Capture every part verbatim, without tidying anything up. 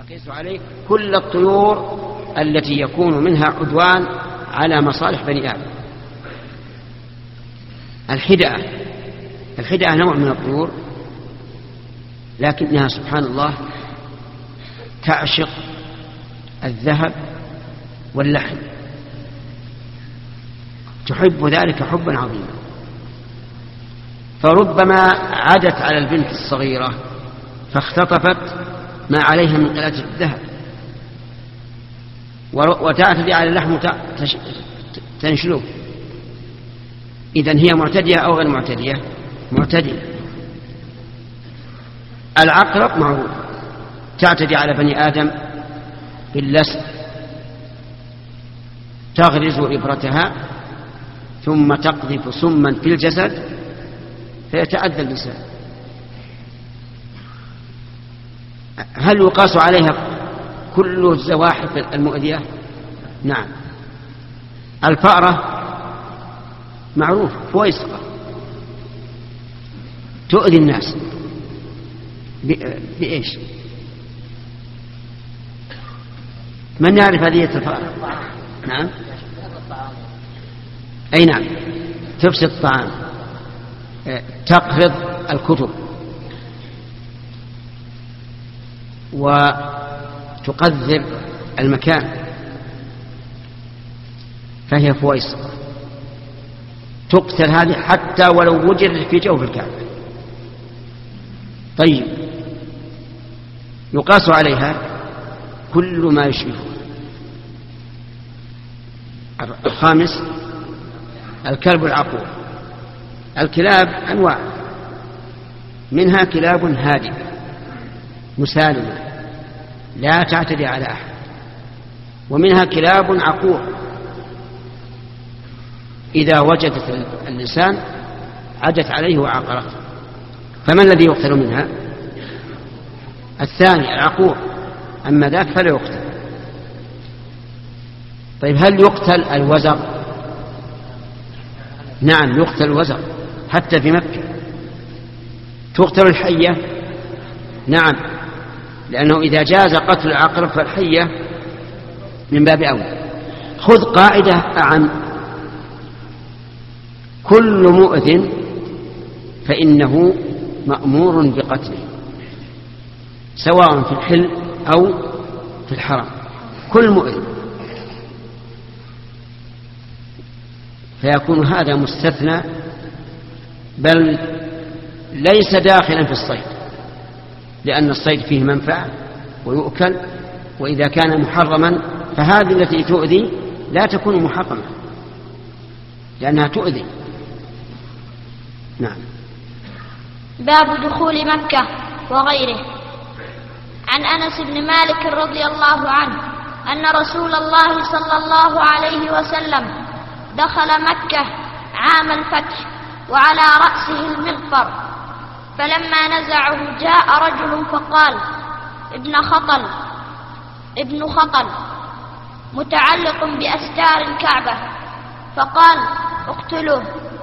أقيس عليه كل الطيور التي يكون منها عدوان على مصالح بني آدم. الحدأة الحدأة نوع من الطيور، لكنها سبحان الله تعشق الذهب واللحم، تحب ذلك حبا عظيما، فربما عدت على البنت الصغيرة فاختطفت ما عليها من قلادة الذهب وتعتدي على اللحم تنشله. إذن هي معتدية أو غير معتدية؟ معتدية. العقرب معروف، تعتدي على بني آدم باللسع، تغرز إبرتها ثم تقذف سما في الجسد فيتأذى الإنسان. هل يقاس عليها كل الزواحف المؤذية؟ نعم. الفأرة معروف فويسقة، تؤذي الناس بإيش؟ من يعرف هذه الفأرة؟ نعم. أي نعم، تفسد الطعام، تقرض الكتب، وتقذر المكان، فهي فويسقة تقتل هذه حتى ولو وجدت في جوف الكعبة. طيب، يقاس عليها كل ما يشبهه. الخامس الكلب العقور. الكلاب أنواع، منها كلاب هادئة مسالمة لا تعتدي على أحد، ومنها كلاب عقور إذا وجدت الإنسان عدت عليه وعقرته. فما الذي يقتل منها؟ الثاني العقور، أما ذاك فلا يقتل. طيب، هل يقتل الوزغ؟ نعم، يقتل الوزغ حتى في مكة. تقتل الحية؟ نعم، لأنه إذا جاز قتل العقرب فالحية من باب أولى. خذ قاعدة أعم: كل مؤذن فإنه مأمور بقتله، سواء في الحل أو في الحرم. كل مؤذن، فيكون هذا مستثنى، بل ليس داخلا في الصيد، لأن الصيد فيه منفعة ويؤكل، وإذا كان محرما فهذه التي تؤذي لا تكون محرمة لأنها تؤذي. نعم. باب دخول مكة وغيره. عن أنس بن مالك رضي الله عنه أن رسول الله صلى الله عليه وسلم دخل مكة عام الفتح وعلى رأسه المغفر، فلما نزعه جاء رجل فقال: ابن خطل ابن خطل متعلق بأستار الكعبة، فقال: اقتلوه.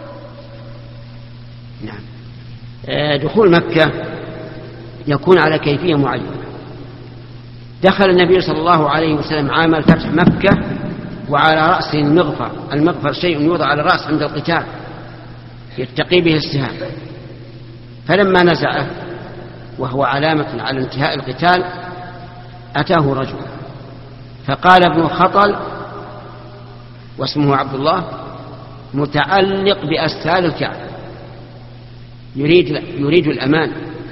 نعم. دخول مكة يكون على كيفية معينة. دخل النبي صلى الله عليه وسلم عام الفتح مكة وعلى رأسه المغفر. المغفر شيء يوضع على الرأس عند القتال يتقي به السهام، فلما نزعه وهو علامة على انتهاء القتال أتاه رجل فقال: ابن خطل، واسمه عبد الله، متعلق بأستار الكعبة، يريد, يريد الأمان.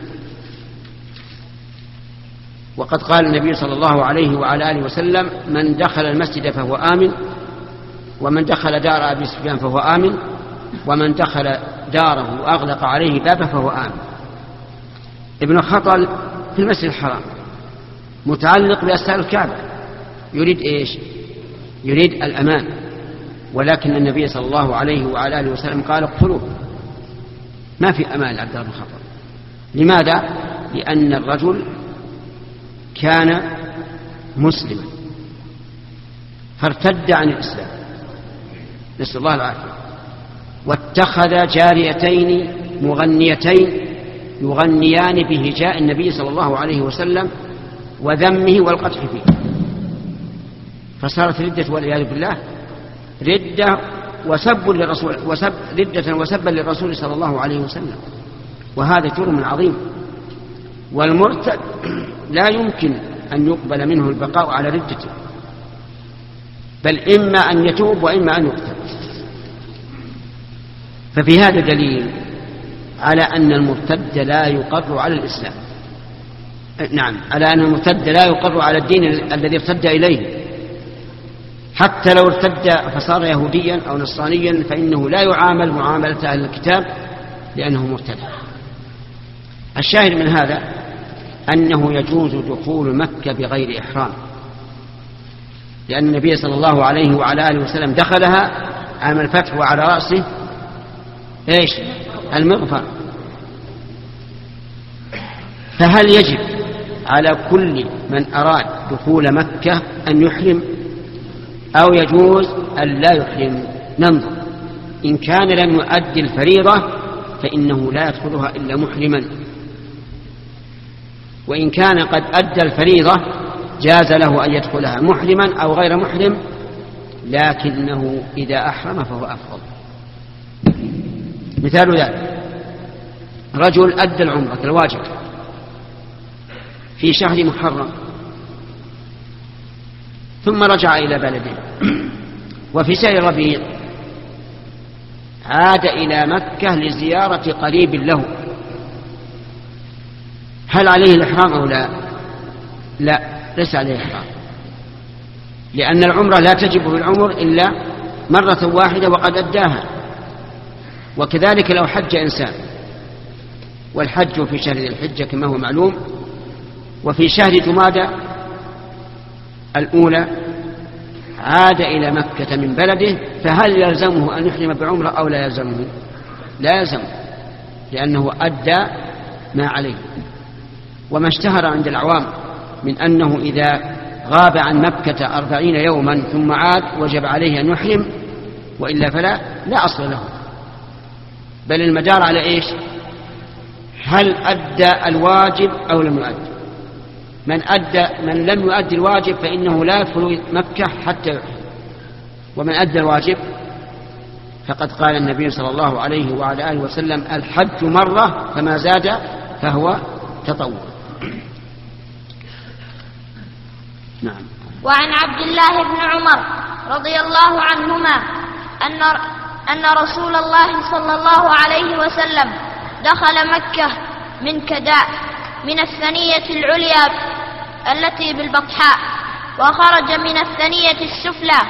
وقد قال النبي صلى الله عليه وعلى آله وسلم: من دخل المسجد فهو آمن، ومن دخل دار أبي سفيان فهو آمن، ومن دخل داره وأغلق عليه بابه فهو آمن. ابن خطل في المسجد الحرام متعلق بأستار الكعبة، يريد إيش؟ يريد الأمان. ولكن النبي صلى الله عليه وعلى آله وسلم قال: اقتلوه، ما في أمان لعبد الله بن خطل. لماذا؟ لأن الرجل كان مسلما فارتد عن الإسلام، نسأل الله العافية، واتخذ جاريتين مغنيتين يغنيان بهجاء النبي صلى الله عليه وسلم وذمه والقدح فيه، فصارت ردة والعياذ بالله ردة وسب للرسول وسب ردة وسبا للرسول صلى الله عليه وسلم، وهذا جرم عظيم. والمرتد لا يمكن أن يقبل منه البقاء على ردته، بل إما أن يتوب وإما أن يقتل. ففي هذا دليل على أن المرتد لا يقر على الإسلام، نعم، على أن المرتد لا يقر على الدين الذي ارتد إليه، حتى لو ارتد فصار يهوديا أو نصرانيا فإنه لا يعامل معاملة أهل الكتاب لأنه مرتد. الشاهد من هذا أنه يجوز دخول مكة بغير إحرام، لأن النبي صلى الله عليه وعلى آله وسلم دخلها عام الفتح وعلى رأسه إيش؟ المغفر. فهل يجب على كل من أراد دخول مكة أن يحرم أو يجوز أن لا يحرم؟ ننظر. إن كان لم يؤدي الفريضة فإنه لا يدخلها إلا محرما، وإن كان قد أدى الفريضة جاز له أن يدخلها محرما أو غير محرم، لكنه إذا أحرم فهو أفضل. مثال ذلك رجل أدى العمرة الواجب في شهر محرم ثم رجع إلى بلده، وفي شهر ربيع عاد إلى مكة لزيارة قريب له، هل عليه الإحرام أو لا؟ لا، ليس عليه الإحرام، لأن العمرة لا تجب في العمر إلا مرة واحدة وقد أداها. وكذلك لو حج إنسان، والحج في شهر الحجة كما هو معلوم، وفي شهر جمادى الأولى عاد إلى مكة من بلده، فهل يلزمه أن يحرم بعمرة أو لا يلزمه؟ لا يلزمه، لأنه أدى ما عليه. وما اشتهر عند العوام من أنه إذا غاب عن مكة أربعين يوما ثم عاد وجب عليه أن يحرم، وإلا فلا لا أصل له، بل المدار على إيش؟ هل أدى الواجب أو لم يؤدي؟ من أدى من لم يؤدي الواجب فإنه لا يدخل مكة حتى يحرم، ومن أدى الواجب فقد قال النبي صلى الله عليه وعلى آله وسلم: الحج مرة فما زاد فهو تطوع. نعم. وعن عبد الله بن عمر رضي الله عنهما أن أن رسول الله صلى الله عليه وسلم دخل مكة من كداء من الثنية العليا التي بالبطحاء، وخرج من الثنية السفلى.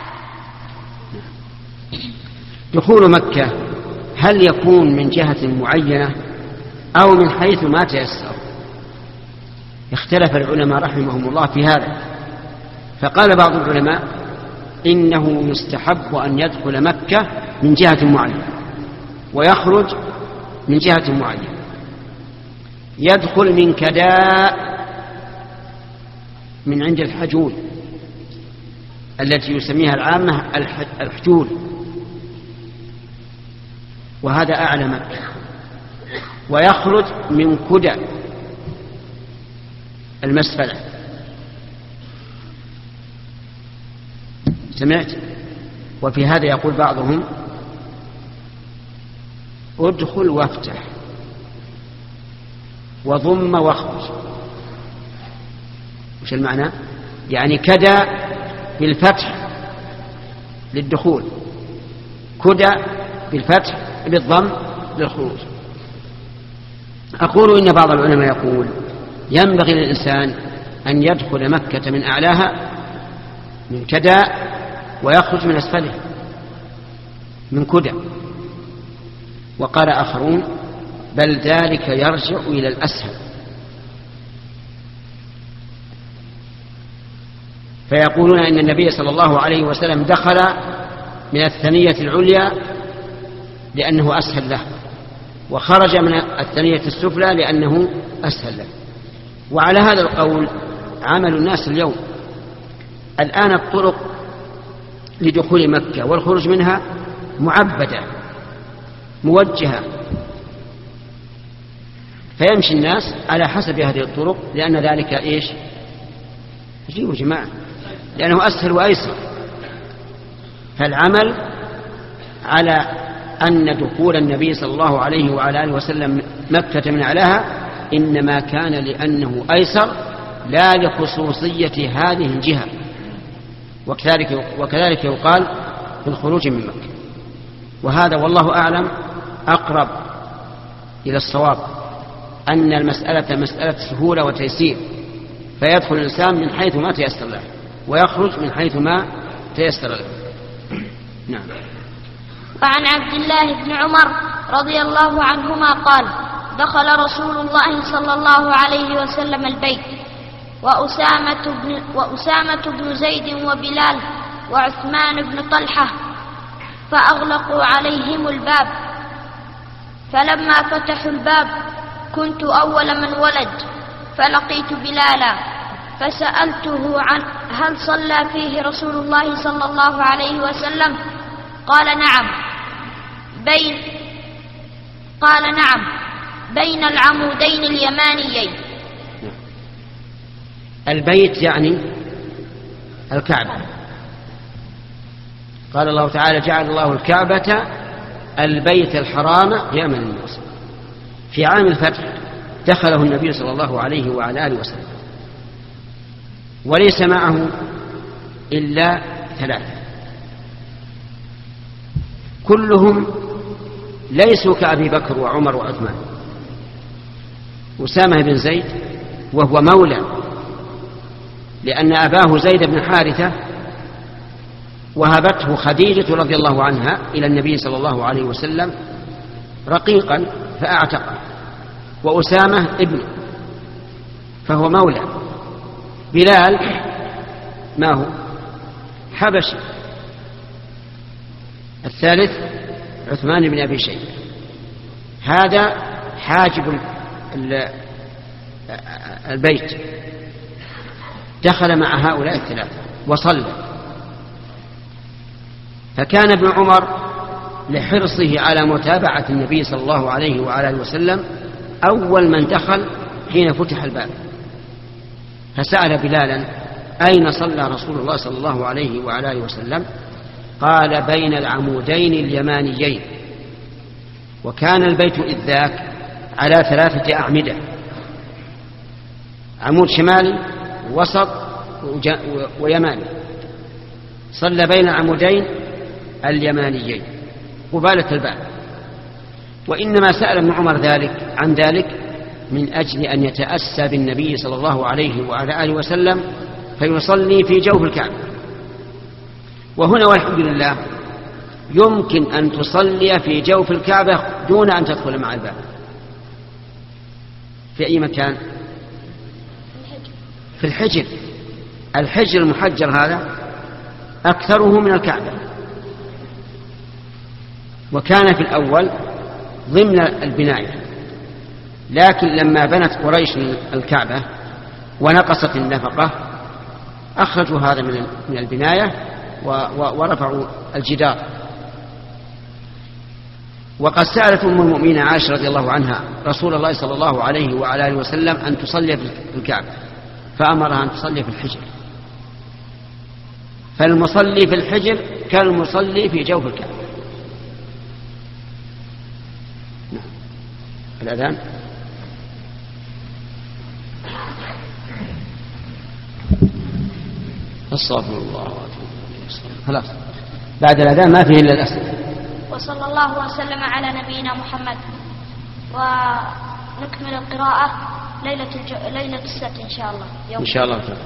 دخول مكة هل يكون من جهة معينة أو من حيث ما تيسر؟ اختلف العلماء رحمهم الله في هذا، فقال بعض العلماء إنه يستحب أن يدخل مكة من جهة معينة ويخرج من جهة معينة. يدخل من كداء من عند الحجول التي يسميها العامة الحجول، وهذا أعلى مكة. ويخرج من كدى المسفلة، سمعت؟ وفي هذا يقول بعضهم: ادخل وافتح وضم واخرج. وش المعنى؟ يعني كدى بالفتح للدخول، كدى بالفتح بالضم للخروج. أقول إن بعض العلماء يقول ينبغي للإنسان أن يدخل مكة من أعلاها من كدى ويخرج من أسفله من كدى. وقال آخرون: بل ذلك يرجع إلى الأسهل، فيقولون إن النبي صلى الله عليه وسلم دخل من الثنية العليا لأنه أسهل له، وخرج من الثنية السفلى لأنه أسهل له. وعلى هذا القول عمل الناس اليوم. الآن الطرق لدخول مكة والخروج منها معبدة موجهة، فيمشي الناس على حسب هذه الطرق، لأن ذلك إيش؟ جيبوا جماعة، لأنه أسهل وأيسر. فالعمل على أن دخول النبي صلى الله عليه وعلى آله وسلم مكة من أعلاها إنما كان لأنه أيسر لا لخصوصية هذه الجهة. وكذلك, وكذلك يقال في الخروج من مكة. وهذا والله أعلم أقرب إلى الصواب، أن المسألة مسألة سهولة وتيسير، فيدخل الإنسان من حيث ما تيسر له ويخرج من حيث ما تيسر له. نعم. وعن عبد الله بن عمر رضي الله عنهما قال: دخل رسول الله صلى الله عليه وسلم البيت وأسامة بن, وأسامة بن زيد وبلال وعثمان بن طلحة فأغلقوا عليهم الباب، فلما فتحوا الباب كنت أول من ولد، فلقيت بلالا فسألته عن هل صلى فيه رسول الله صلى الله عليه وسلم؟ قال نعم. بين قال نعم بين العمودين اليمانيين. البيت يعني الكعبة. قال الله تعالى: جعل الله الكعبة البيت الحرام قياما للناس. في عام الفتح دخله النبي صلى الله عليه وعلى آله وسلم، وليس معه إلا ثلاثة، كلهم ليسوا كأبي بكر وعمر وعثمان. أسامة بن زيد وهو مولى، لأن أباه زيد بن حارثة وهبته خديجة رضي الله عنها إلى النبي صلى الله عليه وسلم رقيقا فأعتقه، وأسامة ابن فهو مولى. بلال ما هو؟ حبشي. الثالث عثمان بن أبي شيبة. هذا حاجب البيت، دخل مع هؤلاء الثلاثة وصلى. فكان ابن عمر لحرصه على متابعة النبي صلى الله عليه وعلى آله وسلم أول من دخل حين فتح الباب، فسأل بلالا: أين صلى رسول الله صلى الله عليه وعلى آله وسلم؟ قال: بين العمودين اليمانيين. وكان البيت إذ ذاك على ثلاثة أعمدة، عمود شمالي وسط ويماني. صلى بين العمودين اليمانيين قبالة الباب. وإنما سأل ابن عمر ذلك عن ذلك من أجل أن يتأسى بالنبي صلى الله عليه وعلى آله وسلم فيصلي في جوف الكعبة. وهنا والحمد لله يمكن أن تصلي في جوف الكعبة دون أن تدخل مع الباب. في أي مكان؟ في الحجر. الحجر المحجر هذا أكثره من الكعبة، وكان في الأول ضمن البناية، لكن لما بنت قريش الكعبة ونقصت النفقة أخرجوا هذا من البناية ورفعوا الجدار. وقد سألت أم المؤمنين عائشة رضي الله عنها رسول الله صلى الله عليه وعلى آله وسلم أن تصلي في الكعبة، فأمرها أن تصلي في الحجر. فالمصلي في الحجر كالمصلي في جوف الكعبة. الأذان. استغفر الله. خلاص بعد الأذان ما فيه إلا الأسئلة. وصلى الله وسلم على نبينا محمد. ونكمل القراءة ليلة الج... ليلة السبت إن شاء الله يوم إن شاء الله تعالى.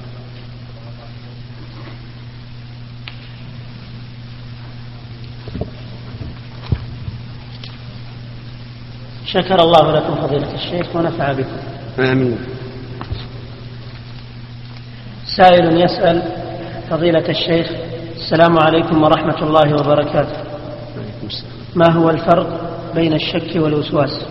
شكر الله لكم فضيلة الشيخ ونفع بكم. آمين. سائل يسأل فضيلة الشيخ: السلام عليكم ورحمة الله وبركاته. ما هو الفرق بين الشك والوسواس؟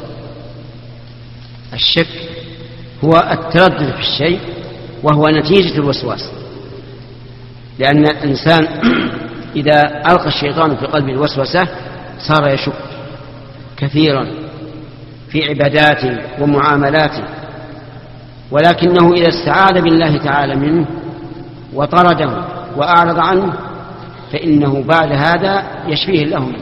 الشك هو التردد في الشيء، وهو نتيجة الوسواس، لأن الإنسان إذا ألقى الشيطان في قلبه الوسوسة صار يشك كثيرا في عباداته ومعاملاته، ولكنه إذا استعاذ بالله تعالى منه وطرده وأعرض عنه فإنه بعد هذا يشفيه الله منه.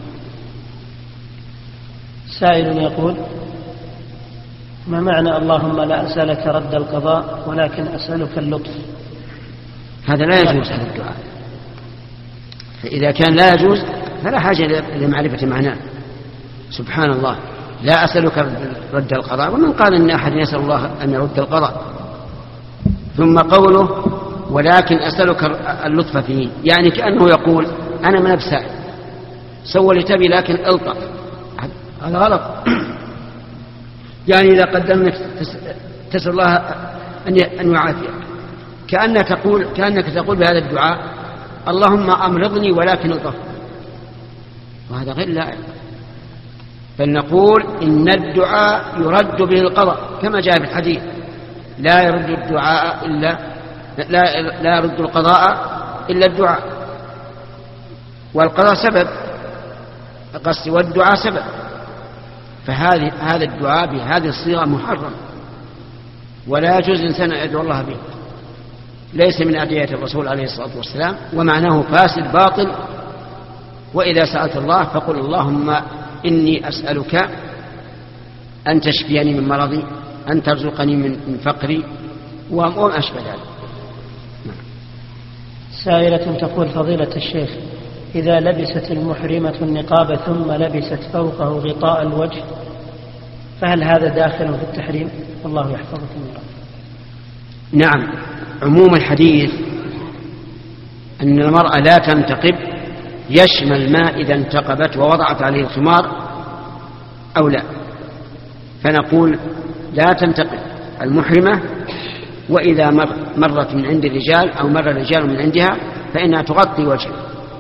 سائل يقول: ما معنى اللهم لا أسألك رد القضاء ولكن أسألك اللطف؟ هذا لا يجوز هذا الدعاء، فإذا كان لا يجوز فلا حاجة لمعرفة معناه. سبحان الله، لا أسألك رد القضاء، ومن قال إن أحد يسأل الله أن يرد القضاء؟ ثم قوله ولكن أسألك اللطف فيه، يعني كأنه يقول أنا من أبسائل سوى لتبي لكن ألطف، هذا غلط. يعني إذا قدمت تسأل الله أن يعافيك، كأنك تقول, كأنك تقول بهذا الدعاء اللهم أمرضني ولكن ألطف، وهذا غير لائق. بل نقول إن الدعاء يرد به القضاء كما جاء في الحديث: لا يرد الدعاء إلا لا, لا يرد القضاء إلا الدعاء، والقضاء سبب قصدي والدعاء سبب، فهذه هذا الدعاء بهذه الصيغة محرم، ولا يجوز الإنسان أن يدعو الله به، ليس من أدعية الرسول عليه الصلاة والسلام، ومعناه فاسد باطل. وإذا سألت الله فقل اللهم إني أسألك أن تشفيني من مرضي، أن ترزقني من فقري، وما أشبه ذلك. سائلة تقول: فضيلة الشيخ، إذا لبست المحرمة النقاب ثم لبست فوقه غطاء الوجه فهل هذا داخل في التحريم؟ والله يحفظكم الله. نعم، عموم الحديث أن المرأة لا تنتقب يشمل ما إذا انتقبت ووضعت عليه الخمار أو لا، فنقول لا تنتقب المحرمة، وإذا مر مرت من عند الرجال أو مر الرجال من عندها فإنها تغطي وجهها.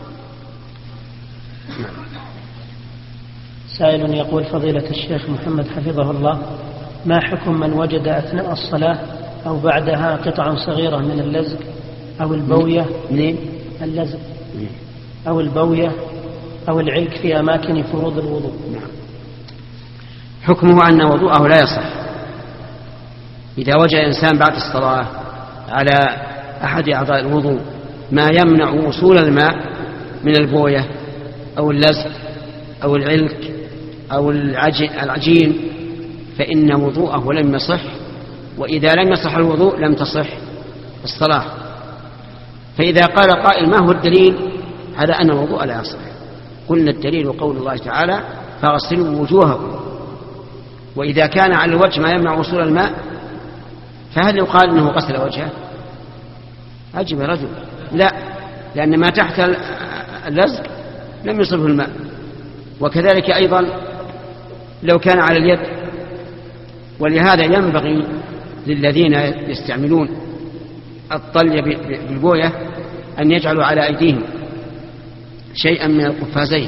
سائل يقول: فضيلة الشيخ محمد حفظه الله، ما حكم من وجد أثناء الصلاة أو بعدها قطعا صغيرة من اللزق أو البوية من اللزق أو البوية أو العلك في أماكن فروض الوضوء؟ حكمه أن وضوءه لا يصح. إذا وجد إنسان بعد الصلاة على أحد أعضاء الوضوء ما يمنع وصول الماء من البوية أو اللزق أو العلك أو العجين فإن وضوءه لم يصح، وإذا لم يصح الوضوء لم تصح الصلاة. فإذا قال قائل ما هو الدليل على أن الوضوء لا يصح؟ قلنا الدليل قول الله تعالى: فاغسلوا وجوهكم. وإذا كان على الوجه ما يمنع وصول الماء فهل يقال أنه غسل وجهه؟ أجب رجل: لا، لأن ما تحت اللزق لم يصبه الماء. وكذلك أيضا لو كان على اليد، ولهذا ينبغي للذين يستعملون الطلي بالبوية أن يجعلوا على أيديهم شيئا من القفازين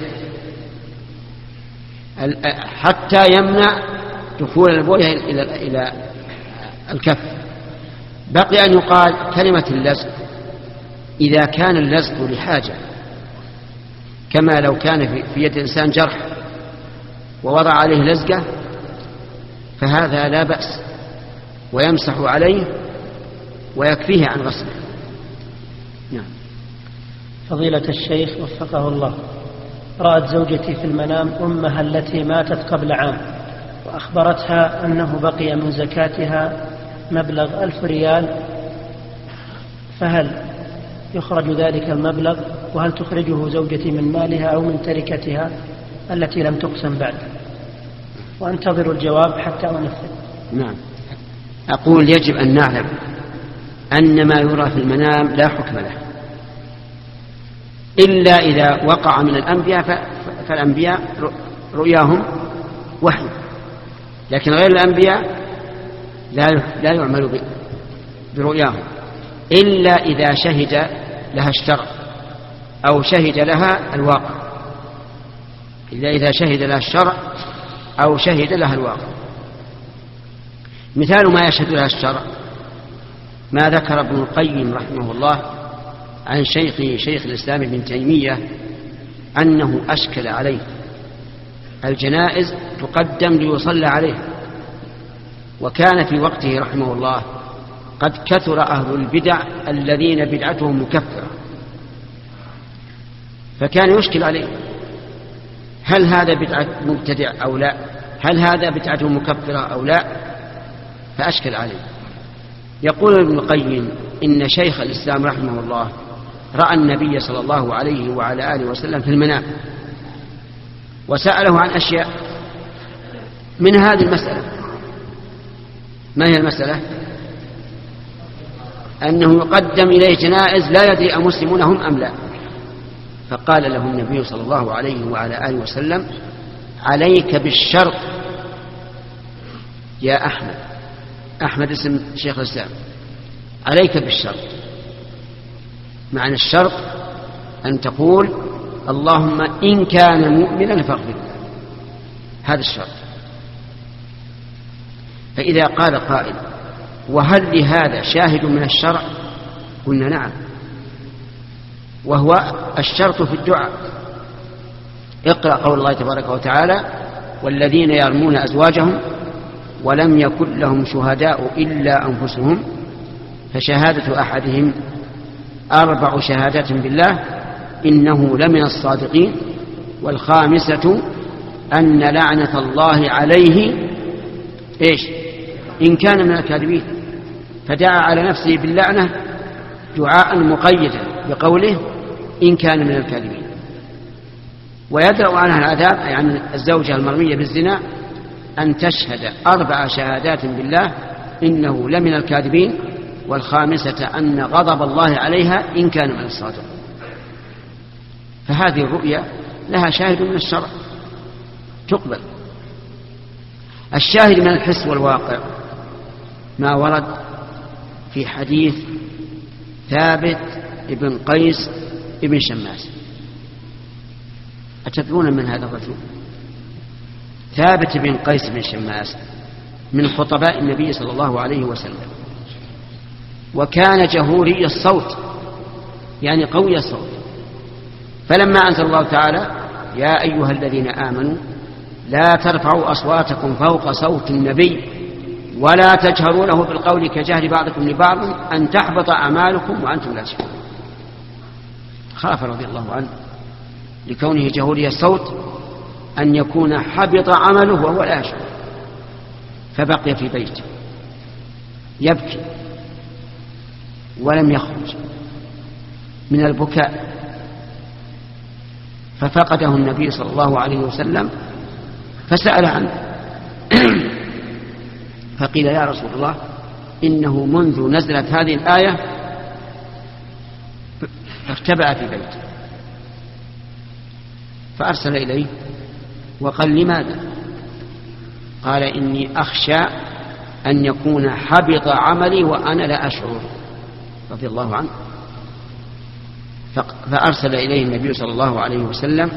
حتى يمنع دخول البوية إلى الكف. بقي أن يقال كلمة اللزق إذا كان اللزق لحاجة، كما لو كان في يد إنسان جرح ووضع عليه لزقة فهذا لا بأس، ويمسح عليه ويكفيه عن غسله. نعم. فضيلة الشيخ وفقه الله، رأت زوجتي في المنام أمها التي ماتت قبل عام، وأخبرتها أنه بقي من زكاتها مبلغ ألف ريال، فهل يخرج ذلك المبلغ؟ وهل تخرجه زوجتي من مالها أو من تركتها التي لم تقسم بعد؟ وأنتظر الجواب حتى أنفذ. نعم، أقول يجب أن نعلم أن ما يرى في المنام لا حكم له إلا إذا وقع من الأنبياء، فالأنبياء رؤياهم وحي، لكن غير الأنبياء لا يعمل برؤياهم إلا إذا شهد لها الشرع أو شهد لها الواقع، إلا إذا شهد لها الشرع أو شهد لها الواقع. مثال ما يشهد لها الشرع ما ذكر ابن القيم رحمه الله عن شيخ شيخ الإسلام ابن تيمية أنه أشكل عليه الجنائز تقدم ليصلى عليه، وكان في وقته رحمه الله قد كثر أهل البدع الذين بدعتهم مكفرة، فكان يشكل عليه هل هذا بدعة مبتدع أو لا، هل هذا بدعته مكفرة أو لا، فأشكل عليه. يقول ابن القيم إن شيخ الإسلام رحمه الله رأى النبي صلى الله عليه وعلى آله وسلم في المنام وسأله عن أشياء من هذه المسألة. ما هي المسألة؟ أنه يقدم إليه جنائز لا يدري أمسلمون هم أم لا، فقال له النبي صلى الله عليه وعلى آله وسلم عليك بالشرط يا أحمد، أحمد اسم شيخ الإسلام، عليك بالشرط. معنى الشرط أن تقول اللهم إن كان مؤمنا فاغفر له، هذا الشرط. فإذا قال قائل وهل لهذا شاهد من الشرع؟ قلنا نعم، وهو الشرط في الدعاء. اقرأ قول الله تبارك وتعالى والذين يرمون أزواجهم ولم يكن لهم شهداء إلا أنفسهم فشهادة أحدهم أربع شهادات بالله إنه لمن الصادقين، والخامسة أن لعنة الله عليه إيش إن كان من الكاذبين، فدعا على نفسه باللعنة دعاء مقيدا بقوله إن كان من الكاذبين. ويدرأ عنها العذاب يعني الزوجة المرمية بالزنا أن تشهد أربع شهادات بالله إنه لمن الكاذبين، والخامسة أن غضب الله عليها إن كان من الصادق. فهذه الرؤيا لها شاهد من الشرع تقبل. الشاهد من الحس والواقع ما ورد في حديث ثابت ابن قيس ابن شماس. أتدرون من هذا الرجل؟ ثابت بن قيس بن شماس من خطباء النبي صلى الله عليه وسلم، وكان جهوري الصوت يعني قوي الصوت. فلما أنزل الله تعالى يا أيها الذين آمنوا لا ترفعوا أصواتكم فوق صوت النبي ولا تجهروا له بالقول كجهر بعضكم لبعض أن تحبط أعمالكم وأنتم لا تشعرون. خاف رضي الله عنه لكونه جهوري الصوت أن يكون حبط عمله وهو لا يشعر، فبقي في بيته يبكي ولم يخرج من البكاء، ففقده النبي صلى الله عليه وسلم فسأل عنه فقيل يا رسول الله إنه منذ نزلت هذه الآية فارتبع في بيته، فأرسل إليه وقال لماذا؟ قال إني أخشى أن يكون حبط عملي وأنا لا أشعر رضي الله عنه. فأرسل إليه النبي صلى الله عليه وسلم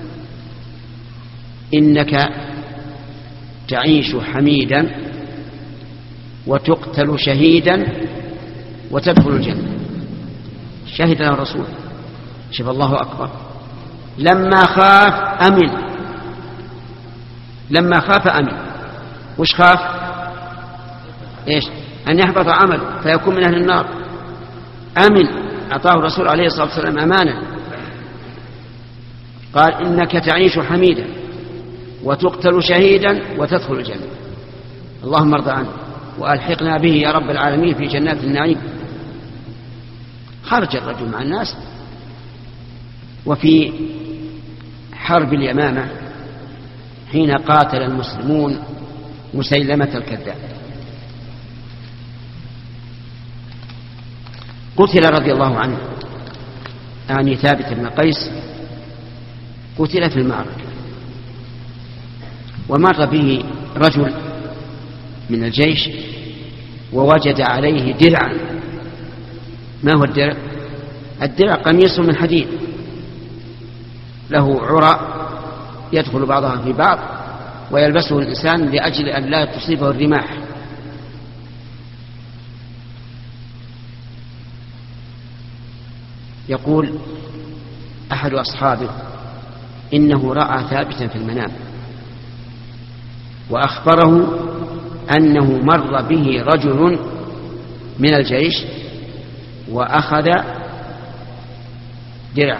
إنك تعيش حميدا وتقتل شهيدا وتدخل الجنة. شهد له الرسول. شوف الله أكبر، لما خاف أمن، لما خاف أمن. وش خاف؟ إيش؟ أن يحبط عمل فيكون من أهل النار. أمن، أعطاه الرسول عليه الصلاة والسلام أمانة، قال إنك تعيش حميدا وتقتل شهيدا وتدخل الجنة. اللهم ارضى عنه وألحقنا به يا رب العالمين في جنات النعيم. خرج الرجل مع الناس. وفي حرب اليمامة حين قاتل المسلمون مسيلمة الكذاب قتل رضي الله عنه، يعني ثابت بن قيس قتل في المعركة، ومر به رجل من الجيش ووجد عليه درعا. ما هو الدرع؟ الدرع قميص من حديد له عرى يدخل بعضها في بعض ويلبسه الإنسان لأجل أن لا تصيبه الرماح. يقول أحد أصحابه إنه رأى ثابتا في المنام وأخبره أنه مر به رجل من الجيش وأخذ درعه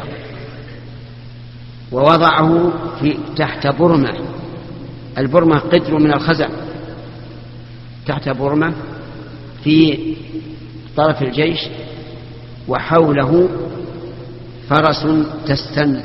ووضعه في تحت برمة. البرمة قدر من الخزع، تحت برمة في طرف الجيش، وحوله فرس تستن.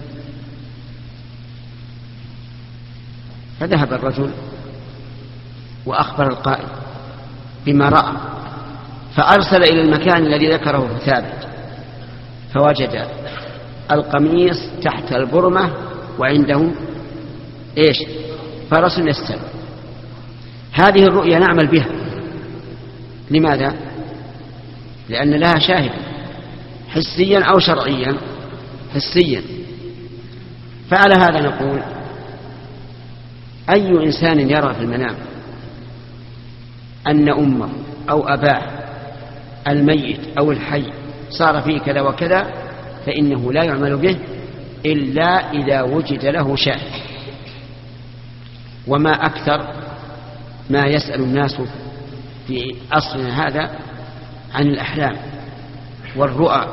فذهب الرجل وأخبر القائد بما رأى، فأرسل إلى المكان الذي ذكره ثابت، فوجد القميص تحت البرمة وعنده إيش؟ فرس يستن. هذه الرؤيا نعمل بها. لماذا؟ لأن لها شاهد حسيا أو شرعيا. حسيا. فعلى هذا نقول أي إنسان يرى في المنام أن أمه أو أباه الميت أو الحي صار فيه كذا وكذا فإنه لا يعمل به إلا إذا وجد له شاهد. وما أكثر ما يسأل الناس في عصرنا هذا عن الأحلام والرؤى،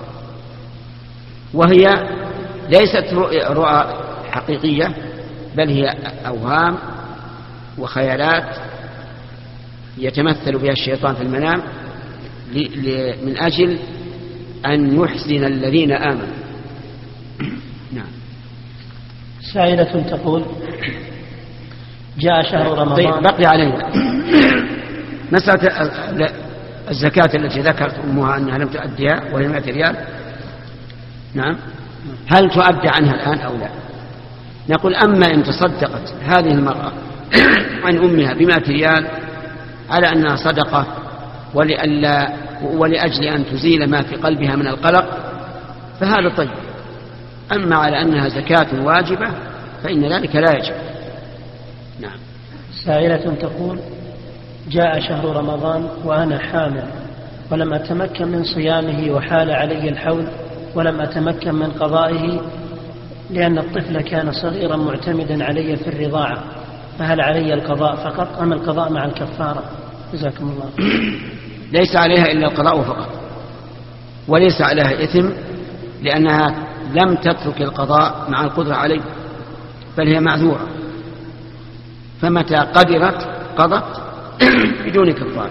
وهي ليست رؤى حقيقية بل هي أوهام وخيالات يتمثل بها الشيطان في المنام من أجل أن يحزن الذين آمنوا. نعم. سائلة تقول: جاء شهر رمضان. بقي علينا مسألة الزكاة التي ذكرت أمها أنها لم تؤديها وهي مئة ريال. نعم. هل تؤدى عنها الآن أو لا؟ نقول: أما إن تصدقت هذه المرأة عن أمها بمئة ريال على أنها صدقة ولألا ولأجل أن تزيل ما في قلبها من القلق فهذا طيب. أما على أنها زكاة واجبة فإن ذلك لا يجب. نعم. سائلة تقول: جاء شهر رمضان وأنا حامل ولم أتمكن من صيامه وحال علي الحول ولم أتمكن من قضائه لأن الطفل كان صغيرا معتمدا علي في الرضاعة، فهل علي القضاء فقط أم القضاء مع الكفارة؟ جزاكم الله. ليس عليها إلا القضاء فقط، وليس عليها إثم لأنها لم تترك القضاء مع القدرة عليه، بل هي معذورة، فمتى قدرت قضت بدون كفارة.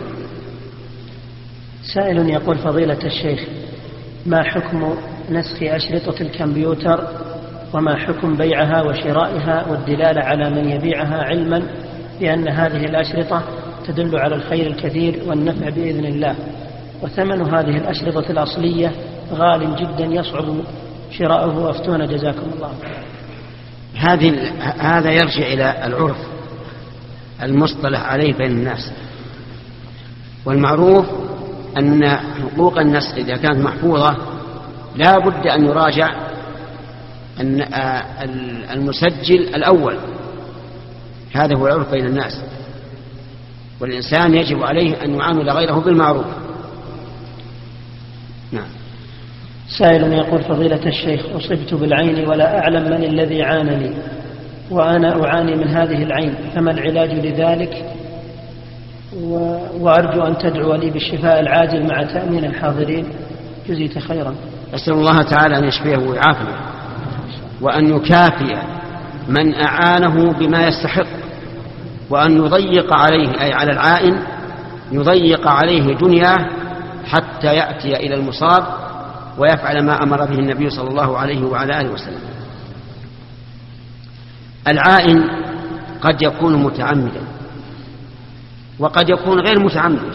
سائل يقول: فضيلة الشيخ، ما حكم نسخ أشرطة الكمبيوتر وما حكم بيعها وشرائها والدلالة على من يبيعها علما بأن هذه الأشرطة تدل على الخير الكثير والنفع بإذن الله، وثمن هذه الأشرطة الأصلية غال جدا يصعب شراؤه، وافتونا جزاكم الله. هذه هذا يرجع إلى العرف المصطلح عليه بين الناس، والمعروف أن حقوق النسخ إذا كانت محفوظة لا بد أن يراجع المسجل الأول. هذا هو العرف بين الناس، والإنسان يجب عليه أن يعامل غيره بالمعروف. نعم. سائل يقول: فضيلة الشيخ، أصبت بالعين ولا أعلم من الذي عانني وأنا أعاني من هذه العين، فما العلاج لذلك؟ وأرجو أن تدعو لي بالشفاء العاجل مع تأمين الحاضرين، جزيت خيرا. أسأل الله تعالى أن يشفيه ويعافيه وأن يكافئ من أعانه بما يستحق، وأن يضيق عليه أي على العائن يضيق عليه دنياه حتى يأتي إلى المصاب ويفعل ما أمر به النبي صلى الله عليه وعلى آله وسلم. العائن قد يكون متعمدا وقد يكون غير متعمد،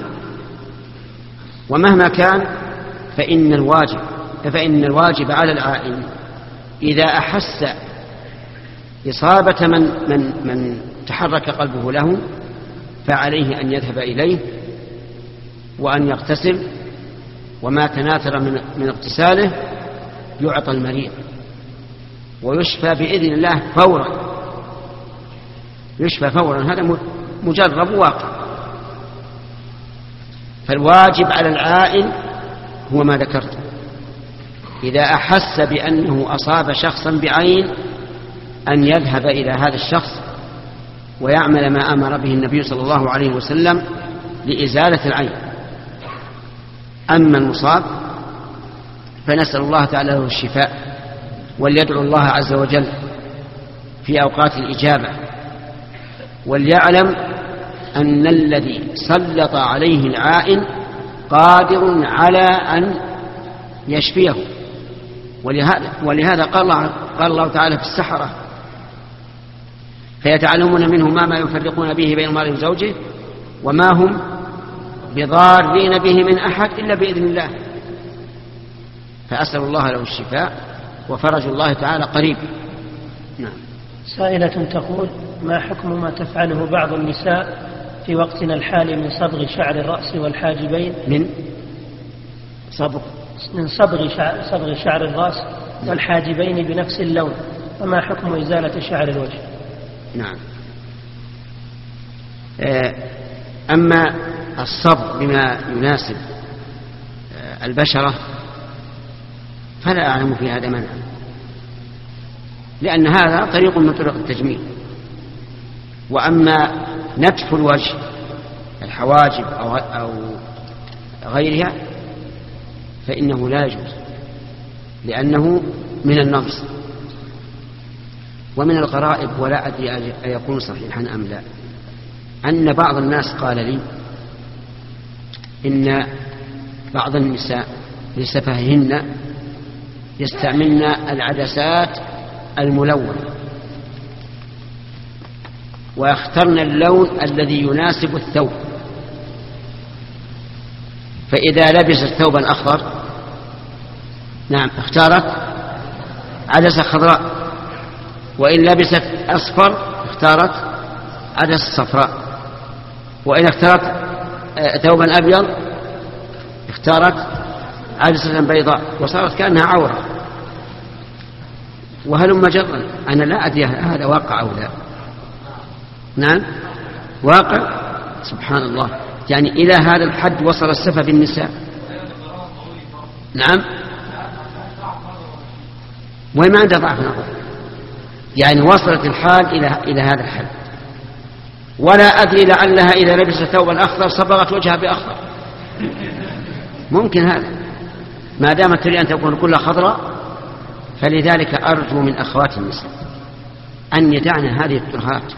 ومهما كان فإن الواجب فإن الواجب على العائن إذا أحس إصابة من من من تحرك قلبه له فعليه أن يذهب إليه وأن يغتسل، وما تناثر من من اغتساله يعطى المريض ويشفى بإذن الله فورا، يشفى فورا. هذا مجرب واقع. فالواجب على العائن هو ما ذكرت، إذا أحس بأنه أصاب شخصا بعين أن يذهب إلى هذا الشخص ويعمل ما أمر به النبي صلى الله عليه وسلم لإزالة العين. أما المصاب فنسأل الله تعالى له الشفاء، وليدعو الله عز وجل في أوقات الإجابة، وليعلم أن الذي سلط عليه العائن قادر على أن يشفيه. ولهذا, ولهذا قال, الله قال الله تعالى في السحرة: فيتعلمون منه ما ما يفرقون به بين المرء وزوجه وما هم بضارين به من أحد إلا بإذن الله. فأسأل الله له الشفاء، وفرج الله تعالى قريب. نعم. سائلة تقول: ما حكم ما تفعله بعض النساء في وقتنا الحالي من صبغ شعر الرأس والحاجبين من صبغ من صبغ شعر, صبغ شعر الرأس والحاجبين بنفس اللون، وما حكم إزالة شعر الوجه؟ نعم. أما الصبغ بما يناسب البشرة فلا أعلم في هذا منع، لأن هذا طريق من طرق التجميل. وأما نتف الوجه، الحواجب أو غيرها، فإنه لا يجوز، لأنه من النقص. ومن الغرائب، ولا أدري أيكون صحيحا أم لا، أن بعض الناس قال لي إن بعض النساء لسفههن يستعملن العدسات الملونة ويخترن اللون الذي يناسب الثوب، فإذا لبست ثوبا أخضر نعم اختارت عدسة خضراء، وإن لبست أصفر اختارت عدسة صفراء، وإن اختارت ثوبا أبيض اختارت عدسة بيضاء، وصارت كأنها عورة. وهلم جرا، أنا لا أدري هذا واقع أو لا. نعم واقع، سبحان الله، يعني إلى هذا الحد وصل السفة بالنساء. نعم، وما عنده ضعف نظر، يعني وصلت الحال إلى إلى هذا الحد. ولا أدري لعلها إذا لبست ثوبا أخضر صبغت وجهها بأخضر، ممكن هذا، ما دامت تريد أن تكون كلها خضراء. فلذلك أرجو من أخوات النساء أن يدعن هذه الترهات،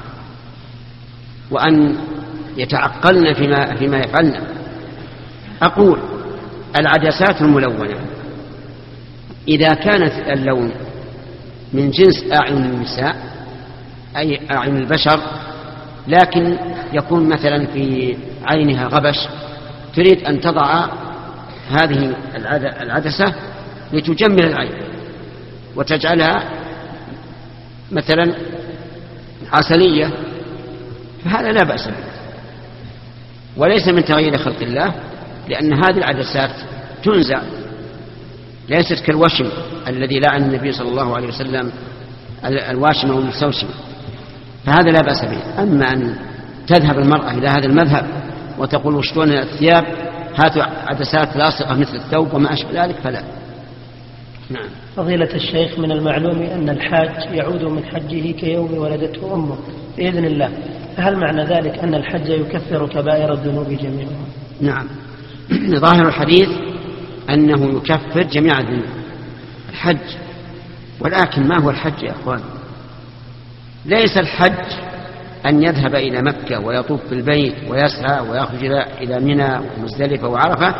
وأن يتعقلن فيما, فيما يفعلن. أقول العدسات الملونة إذا كانت اللون من جنس أعين النساء أي أعين البشر، لكن يكون مثلا في عينها غبش، تريد أن تضع هذه العدسة لتجمل العين وتجعلها مثلا عسلية، فهذا لا بأس به، وليس من تغيير خلق الله، لأن هذه العدسات تنزع، ليست كالوشم الذي لعن النبي صلى الله عليه وسلم الواشم والمستوشم، فهذا لا بأس به. أما أن تذهب المرأة إلى هذا المذهب وتقول وشتون الثياب هاتوا عدسات لاصقة مثل الثوب وما أشبه ذلك فلا. نعم. فضيلة الشيخ، من المعلوم أن الحاج يعود من حجه كيوم ولدته أمه بإذن الله، فهل معنى ذلك أن الحج يكفر كبائر الذنوب جميعها؟ نعم، ظاهر الحديث أنه يكفر جميع الذنوب الحج. ولكن ما هو الحج يا أخوان؟ ليس الحج أن يذهب إلى مكة ويطوف بالبيت ويسعى ويخرج إلى منى ومزدلفة وعرفة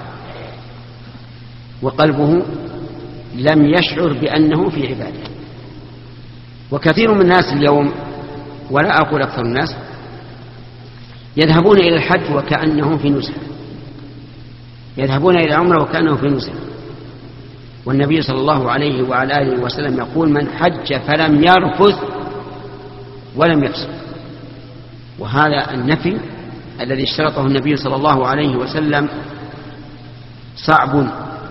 وقلبه لم يشعر بأنه في عبادة. وكثير من الناس اليوم، ولا أقول أكثر الناس، يذهبون إلى الحج وكأنهم في نزهة، يذهبون إلى العمرة وكأنهم في نزهة. والنبي صلى الله عليه وعلى آله وسلم يقول: من حج فلم يرفث ولم يفسق. وهذا النفي الذي اشترطه النبي صلى الله عليه وسلم صعب.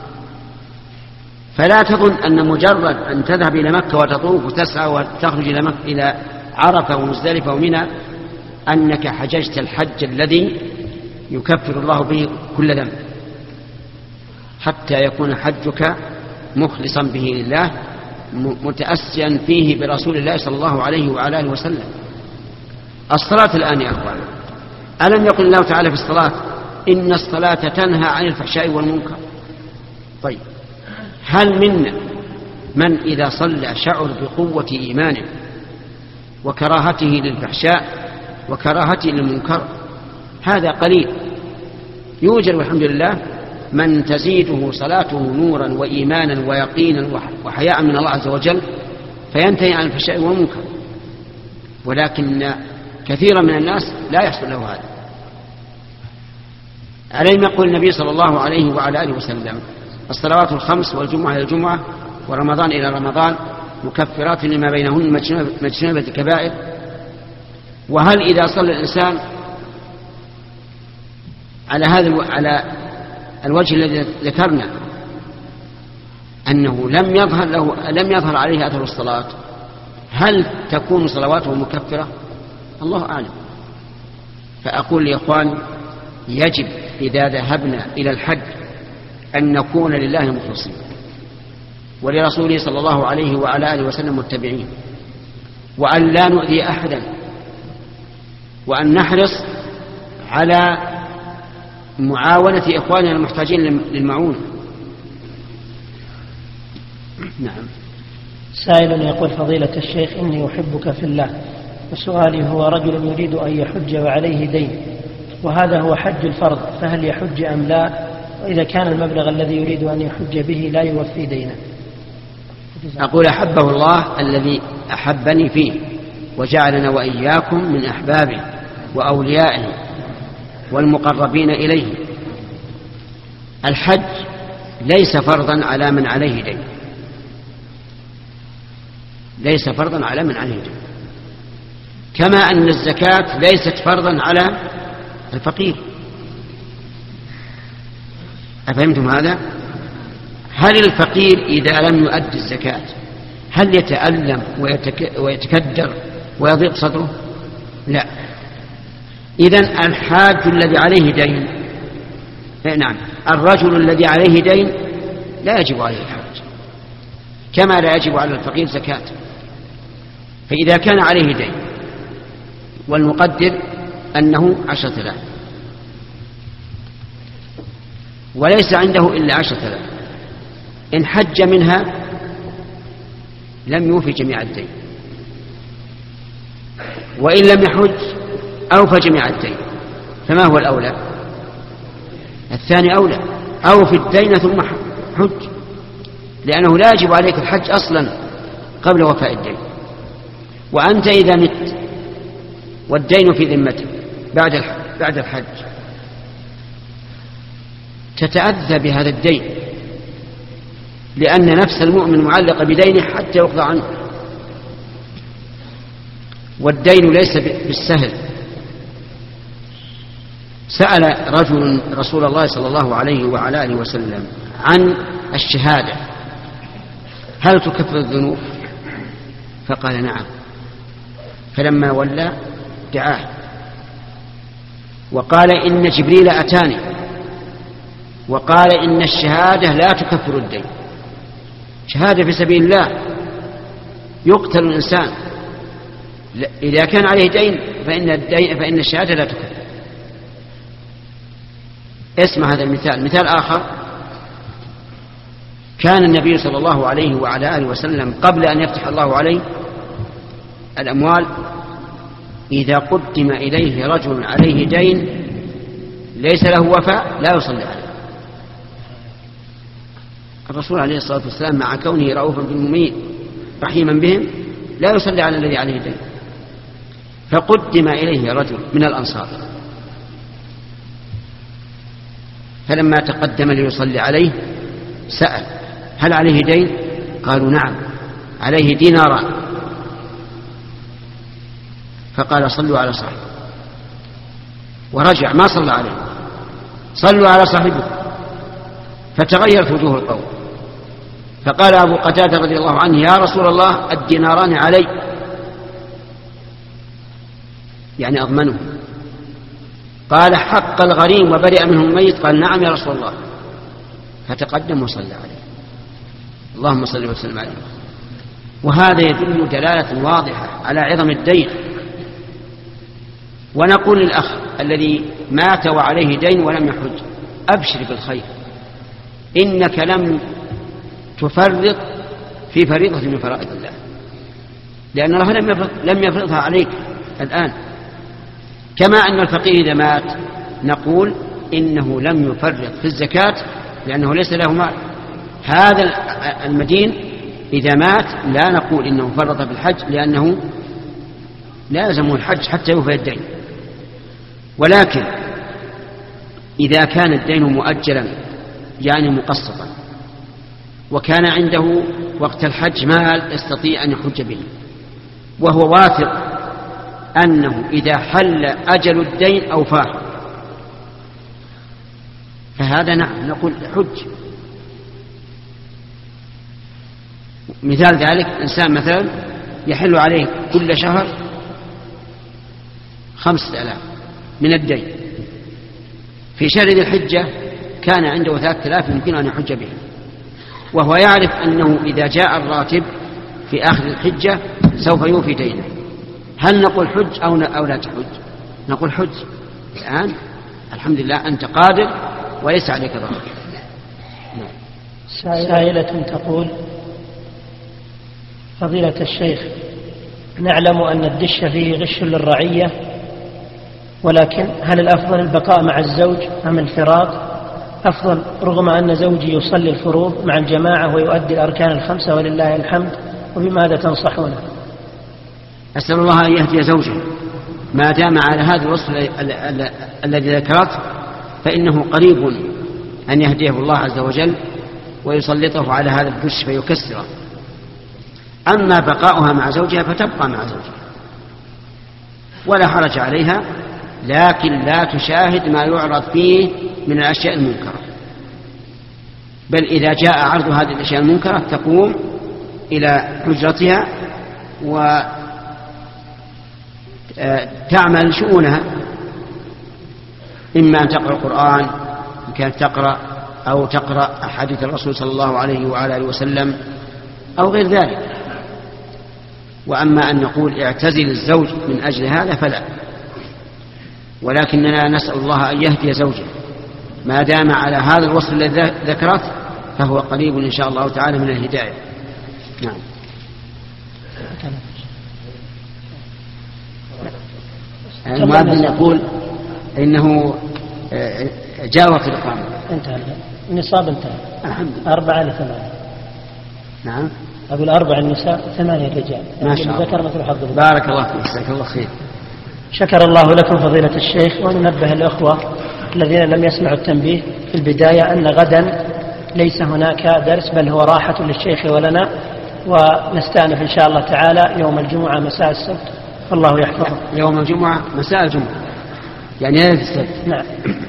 فلا تظن أن مجرد أن تذهب إلى مكة وتطوف وتسعى وتخرج إلى مكة إلى عرفة ومزدلفة ومنى أنك حججت الحج الذي يكفر الله به كل ذنب، حتى يكون حجك مخلصا به لله متأسيا فيه برسول الله صلى الله عليه وعلى آله وسلم. الصلاة الآن يا أخوان، ألم يقل الله تعالى في الصلاة إن الصلاة تنهى عن الفحشاء والمنكر؟ طيب، هل منا من إذا صلى شعر بقوة إيمانه وكراهته للفحشاء وكراهته للمنكر؟ هذا قليل. يوجد والحمد لله من تزيده صلاته نورا وإيمانا ويقينا وحياء من الله عز وجل فينتهي عن الفحشاء والمنكر، ولكن كثيرا من الناس لا يحصل له هذا. عليهم يقول النبي صلى الله عليه وعلى آله وسلم: الصلوات الخمس والجمعة إلى الجمعة ورمضان إلى رمضان مكفرات لما بينهن مجتنبة الكبائر. وهل إذا صلى الإنسان على هذا على الوجه الذي ذكرنا أنه لم يظهر له لم يظهر عليه أثر الصلاة، هل تكون صلواته مكفرة؟ الله أعلم. فأقول لإخوان: يجب إذا ذهبنا إلى الحج أن نكون لله مخلصين ولرسوله صلى الله عليه وعلى آله وسلم متبعين، وأن لا نؤذي أحدا، وأن نحرص على معاونة إخواننا المحتاجين للمعونة. نعم. سائل يقول: فضيلة الشيخ، إني أحبك في الله، وسؤالي هو: رجل يريد أن يحج وعليه دين، وهذا هو حج الفرض، فهل يحج أم لا؟ وإذا كان المبلغ الذي يريد أن يحج به لا يوفي دينه؟ أقول: أحبه الله الذي أحبني فيه وجعلنا وإياكم من أحبابه وأوليائه والمقربين إليه. الحج ليس فرضا على من عليه دين، ليس فرضا على من عليه دين، كما أن الزكاة ليست فرضا على الفقير. أفهمتم هذا؟ هل الفقير إذا لم يؤدي الزكاة هل يتألم ويتكدر ويضيق صدره؟ لا. إذن الحاج الذي عليه دين، نعم، الرجل الذي عليه دين لا يجب عليه الحج، كما لا يجب على الفقير زكاة. فإذا كان عليه دين والمقدر أنه عشرة آلاف وليس عنده إلا عشرة آلاف، إن حج منها لم يوفي جميع الدين، وإن لم يحج أوفى جميع الدين. فما هو الأولى؟ الثاني أولى، أوفي الدين ثم حج، لأنه لا يجب عليك الحج أصلا قبل وفاء الدين. وأنت إذا مت والدين في ذمتك بعد بعد الحج تتأذى بهذا الدين، لأن نفس المؤمن معلقة بدينه حتى يقضى عنه، والدين ليس بالسهل. سأل رجل رسول الله صلى الله عليه وعلى آله وسلم عن الشهادة: هل تكفر الذنوب؟ فقال: نعم. فلما ولى دعاه وقال: إن جبريل أتاني وقال إن الشهادة لا تكفر الدين. شهادة في سبيل الله يقتل الإنسان، إذا كان عليه دين فإن, الدين فإن الشهادة لا تكفر. اسمع هذا المثال. مثال آخر: كان النبي صلى الله عليه وعلى آله وسلم قبل أن يفتح الله عليه الأموال إذا قدم إليه رجل عليه دين ليس له وفاء لا يصلي عليه. الرسول عليه الصلاة والسلام مع كونه رؤوفا بالمؤمنين رحيما بهم لا يصلي على الذي عليه دين، فقدم إليه رجل من الأنصار، فلما تقدم ليصلي عليه سأل: هل عليه دين؟ قالوا: نعم، عليه ديناران. فقال: صلوا على صاحبه، ورجع ما صلى عليه. صلوا على صاحبه، فتغيرت وجوه القوم. فقال أبو قتادة رضي الله عنه: يا رسول الله، الديناران علي، يعني أضمنه. قال: حق الغريم وبرئ منه الميت؟ قال: نعم يا رسول الله. فتقدم وصلى عليه. اللهم صل وسلم عليه. وهذا يدل دلالة واضحة على عظم الدين، ونقول للأخ الذي مات وعليه دين ولم يحج: أبشر بالخير، إنك لم تفرط في فريضة من فرائض الله، لأن الله لم يفرض لم يفرضها عليك الآن. كما أن الفقير إذا مات نقول إنه لم يفرط في الزكاة لأنه ليس له مال. هذا المدين إذا مات لا نقول إنه فرط في الحج لأنه لا يلزمه الحج حتى يوفي الدين. ولكن إذا كان الدين مؤجلا يعني مقسطا وكان عنده وقت الحج مال يستطيع أن يحج به، وهو واثق أنه إذا حل أجل الدين أوفاه، فهذا نعم نقول حج. مثال ذلك: إنسان مثلا يحل عليه كل شهر خمسة آلاف من الدين، في شهر ذي الحجة كان عنده ثلاثة آلاف يمكن أن يحج به، وهو يعرف أنه إذا جاء الراتب في آخر الحجة سوف يوفي دينه. هل نقول حج أو لا تحج؟ نقول حج الآن، الحمد لله أنت قادر وليس عليك ضرر. سائلة تقول: فضيلة الشيخ، نعلم أن الدش فيه غش للرعية، ولكن هل الأفضل البقاء مع الزوج أم الفراق أفضل، رغم أن زوجي يصلي الفروض مع الجماعة ويؤدي الأركان الخمسة ولله الحمد، وبماذا تنصحونه؟ أسأل الله أن يهدي زوجه ما دام على هذا الوصف الذي ذكرت، فإنه قريب أن يهديه الله عز وجل ويسلطه على هذا الدش فيكسره. أما بقاؤها مع زوجها فتبقى مع زوجها ولا حرج عليها، لكن لا تشاهد ما يعرض فيه من الأشياء المنكرة، بل إذا جاء عرض هذه الأشياء المنكرة تقوم إلى حجرتها وتعمل شؤونها، إما أن تقرأ القرآن إن كانت تقرأ، أو تقرأ أحاديث الرسول صلى الله عليه وعلى آله وسلم أو غير ذلك. وأما أن نقول اعتزل الزوج من أجل هذا فلا، ولكننا نسأل الله أن يهدي زوجه ما دام على هذا الوصف الذي ذكرت، فهو قريب إن شاء الله تعالى من الهداية. نعم. المؤذن يقول إنه جاء وقت الإقامة، انتهى النصاب، انتهى الحمد لله. أربعة لثمانية. نعم. أقول أربع النساء ثمانية رجال، ما شاء الله. ذكر مثل حظ. بارك الله فيك، جزاك الله خير. شكر الله لكم فضيلة الشيخ، وننبه الأخوة الذين لم يسمعوا التنبيه في البداية أن غدا ليس هناك درس، بل هو راحة للشيخ ولنا، ونستأنف إن شاء الله تعالى يوم الجمعة مساء السبت، فالله يحفظه. يوم الجمعة مساء الجمعة يعني ليلة السبت. نعم.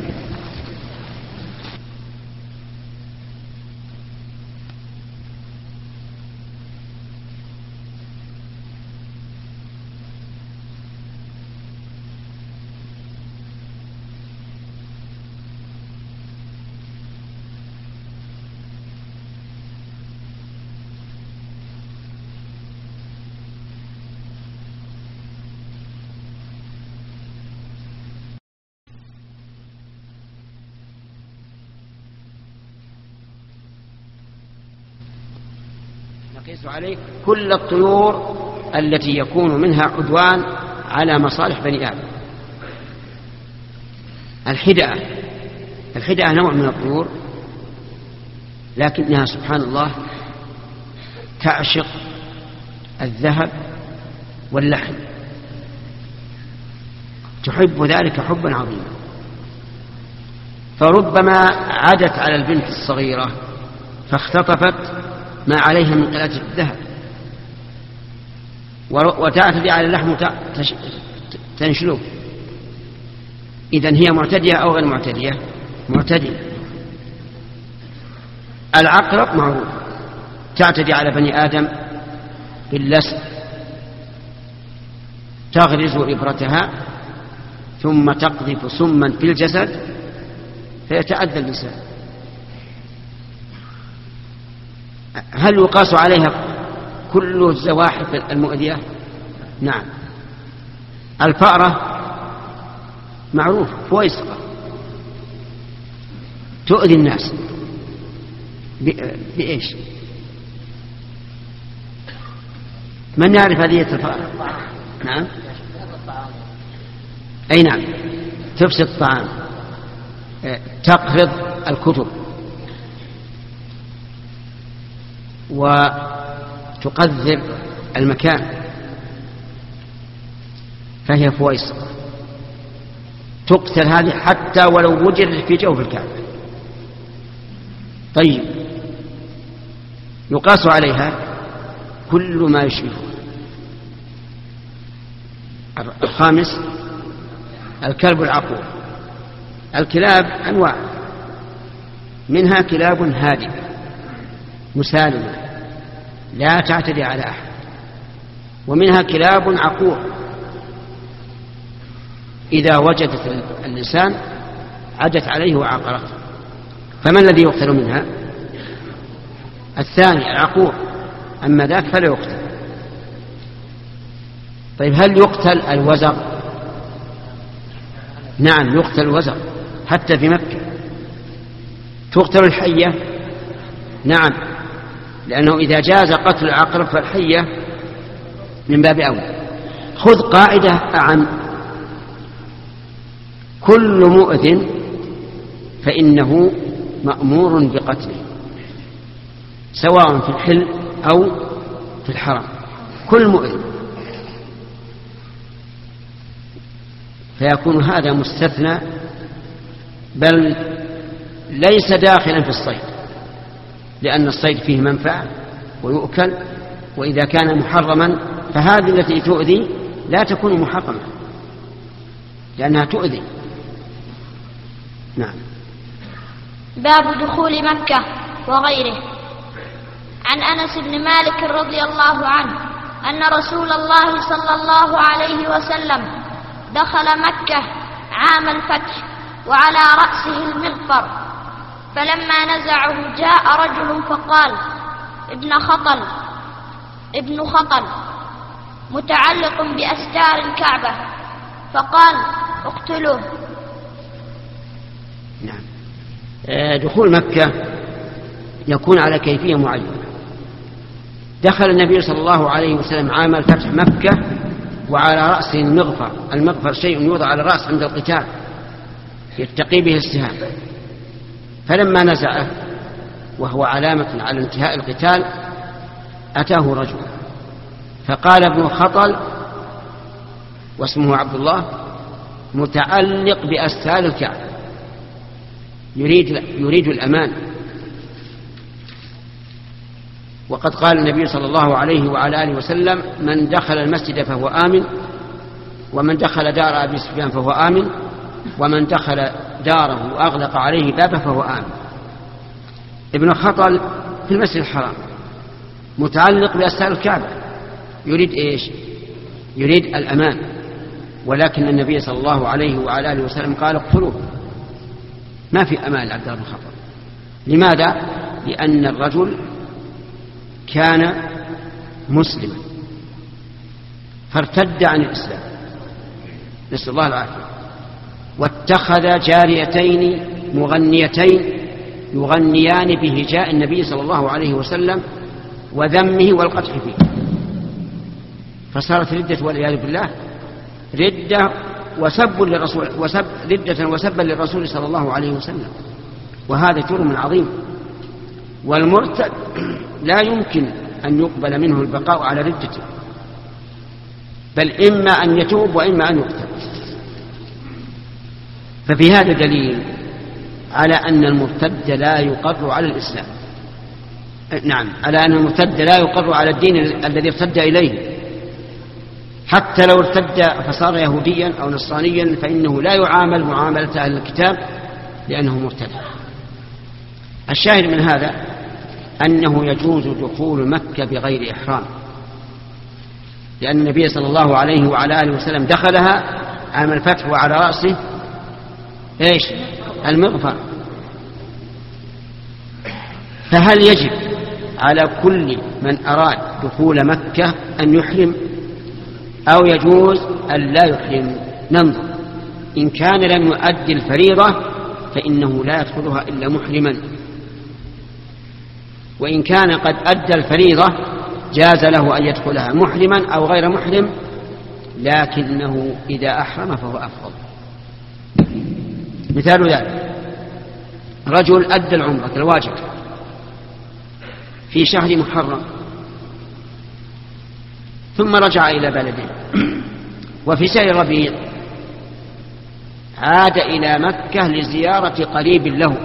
نقيس عليه كل الطيور التي يكون منها عدوان على مصالح بني آدم. الحدأة الحدأة نوع من الطيور، لكنها سبحان الله تعشق الذهب واللحم، تحب ذلك حبا عظيما، فربما عدت على البنت الصغيرة فاختطفت ما عليها من قلادة الذهب، وتعتدي على اللحم تنشله. إذن هي معتدية أو غير معتدية؟ معتدية. العقرب معروف، تعتدي على بني آدم باللسع، تغرز إبرتها ثم تقذف سما في الجسد فيتأذى اللسان. هل يقاس عليها كل الزواحف المؤذية؟ نعم. الفأرة معروف فويسقة تؤذي الناس بإيش؟ من يعرف هذه التفاعل؟ نعم أي نعم تفسد الطعام، تقرض الكتب وتقذر المكان، فهي فويسقة تقتل هذه حتى ولو وجدت في جوف الكعبة. طيب يقاس عليها كل ما يشبهه. الخامس الكلب العقور. الكلاب أنواع، منها كلاب هادئة مسالمة لا تعتدي على أحد، ومنها كلاب عقور إذا وجدت الإنسان عدت عليه وعاقرته. فما الذي يقتل منها؟ الثاني العقور، أما ذاك فلا يقتل. طيب هل يقتل الوزغ؟ نعم يقتل الوزغ حتى في مكة. تقتل الحية؟ نعم، لأنه إذا جاز قتل العقرب فالحية من باب أولى. خذ قاعدة أعم: كل مؤذن فإنه مأمور بقتله، سواء في الحل أو في الحرم، كل مؤذن. فيكون هذا مستثنى، بل ليس داخلا في الصيد، لأن الصيد فيه منفعة ويؤكل، وإذا كان محرما فهذه التي تؤذي لا تكون محرمة لأنها تؤذي. نعم. باب دخول مكة وغيره. عن أنس بن مالك رضي الله عنه أن رسول الله صلى الله عليه وسلم دخل مكة عام الفتح وعلى رأسه المغفر، فلما نزعه جاء رجل فقال: ابن خطل ابن خطل متعلق بأستار الكعبة، فقال: اقتلوه. نعم. دخول مكة يكون على كيفية معينة. دخل النبي صلى الله عليه وسلم عام الفتح مكة وعلى رأسه المغفر. المغفر شيء يوضع على الرأس عند القتال يتقي به السهام، فلما نزعه وهو علامة على انتهاء القتال أتاه رجل فقال: ابن خطل، واسمه عبد الله، متعلق بأستار الكعبة، يريد, يريد الأمان. وقد قال النبي صلى الله عليه وعلى آله وسلم: من دخل المسجد فهو آمن، ومن دخل دار أبي سفيان فهو آمن، ومن دخل داره وأغلق عليه بابه فهو آمن. ابن خطل في المسجد الحرام متعلق بأستار الكعبة، يريد إيش؟ يريد الأمان. ولكن النبي صلى الله عليه وعلى آله وسلم قال: اقتلوه، ما في أمان لعبد الله بن خطل. لماذا؟ لأن الرجل كان مسلما فارتد عن الإسلام، نسأل الله العافية، واتخذ جاريتين مغنيتين يغنيان بهجاء النبي صلى الله عليه وسلم وذمه والقدح فيه، فصارت ردة والعياذ بالله، ردة وسب للرسول، وسب ردة وسبا للرسول صلى الله عليه وسلم، وهذا جرم عظيم. والمرتد لا يمكن أن يقبل منه البقاء على ردته، بل إما أن يتوب وإما أن يقتل. ففي هذا دليل على أن المرتد لا يقر على الإسلام، نعم، على أن المرتد لا يقر على الدين الذي ارتد إليه، حتى لو ارتد فصار يهوديا أو نصرانيا فإنه لا يعامل معاملة أهل الكتاب لأنه مرتد. الشاهد من هذا أنه يجوز دخول مكة بغير إحرام، لأن النبي صلى الله عليه وعلى آله وسلم دخلها عام الفتح وعلى رأسه إيش؟ المغفر. فهل يجب على كل من أراد دخول مكة أن يحرم أو يجوز أن لا يحرم؟ ننظر. إن كان لم يؤدي الفريضة فإنه لا يدخلها إلا محرما، وإن كان قد أدى الفريضة جاز له أن يدخلها محرما أو غير محرم، لكنه إذا أحرم فهو أفضل. مثال ذلك رجل أدى العمرة الواجب في شهر محرم ثم رجع إلى بلده، وفي شهر ربيع عاد إلى مكة لزيارة قريب له،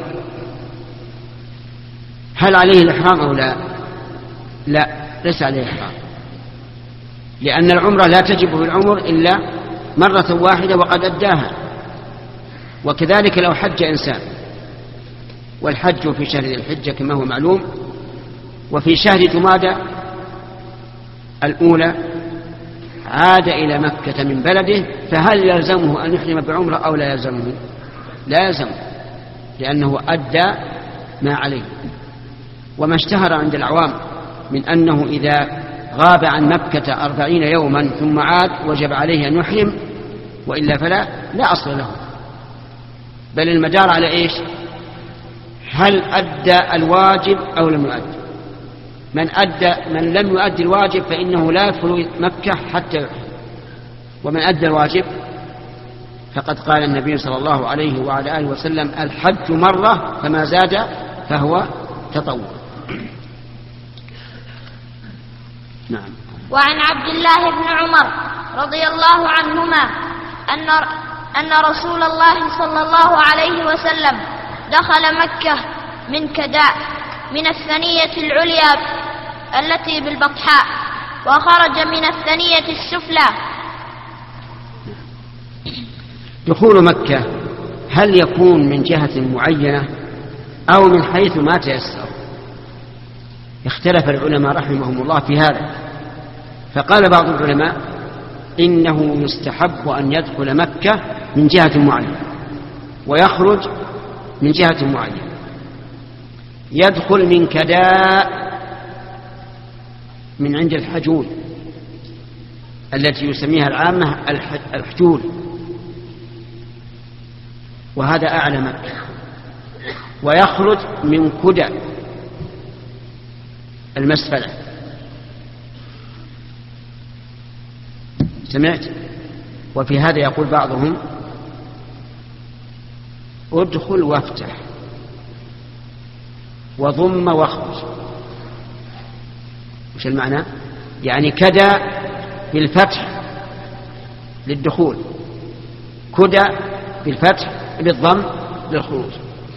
هل عليه الإحرام أو لا؟ لا، ليس عليه الإحرام، لأن العمرة لا تجب في العمر إلا مرة واحدة وقد أداها. وكذلك لو حج إنسان، والحج في شهر الحجة كما هو معلوم، وفي شهر جمادى الأولى عاد إلى مكة من بلده، فهل يلزمه أن يحرم بعمرة أو لا يلزمه؟ لا يلزمه، لأنه أدى ما عليه. وما اشتهر عند العوام من أنه إذا غاب عن مكة أربعين يوما ثم عاد وجب عليه أن يحرم، وإلا فلا لا أصل له، بل المدار على إيش؟ هل أدى الواجب أو لم يؤدي؟ من أدى من لم يؤدي الواجب فإنه لا يدخل مكة حتى يحرم، ومن أدى الواجب فقد قال النبي صلى الله عليه وعلى آله وسلم: الحج مرة فما زاد فهو تطوع. نعم. وعن عبد الله بن عمر رضي الله عنهما أن أن رسول الله صلى الله عليه وسلم دخل مكة من كداء من الثنية العليا التي بالبطحاء، وخرج من الثنية السفلى. دخول مكة هل يكون من جهة معينة أو من حيث ما تيسر؟ اختلف العلماء رحمهم الله في هذا، فقال بعض العلماء إنه يستحب أن يدخل مكة من جهة معينة ويخرج من جهة معينة. يدخل من كداء من عند الحجول التي يسميها العامة الحجول، وهذا أعلى مكة، ويخرج من كدى المسفلة. سمعت؟ وفي هذا يقول بعضهم: ادخل وافتح وضم واخرج. وش المعنى؟ يعني كدى بالفتح للدخول، كدى بالفتح بالضم للخروج.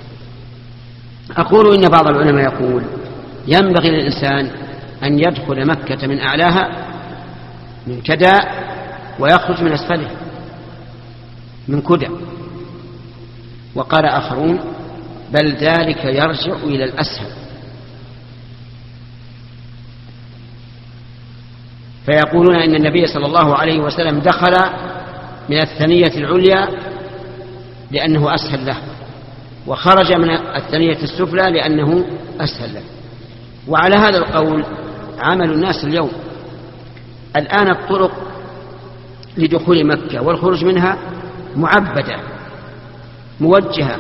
أقول إن بعض العلماء يقول ينبغي للإنسان أن يدخل مكة من أعلاها من كدى ويخرج من أسفله من كدى. وقال آخرون: بل ذلك يرجع إلى الأسهل، فيقولون إن النبي صلى الله عليه وسلم دخل من الثنية العليا لأنه أسهل له، وخرج من الثنية السفلى لأنه أسهل له. وعلى هذا القول عمل الناس اليوم. الآن الطرق لدخول مكة والخروج منها معبدة موجهة،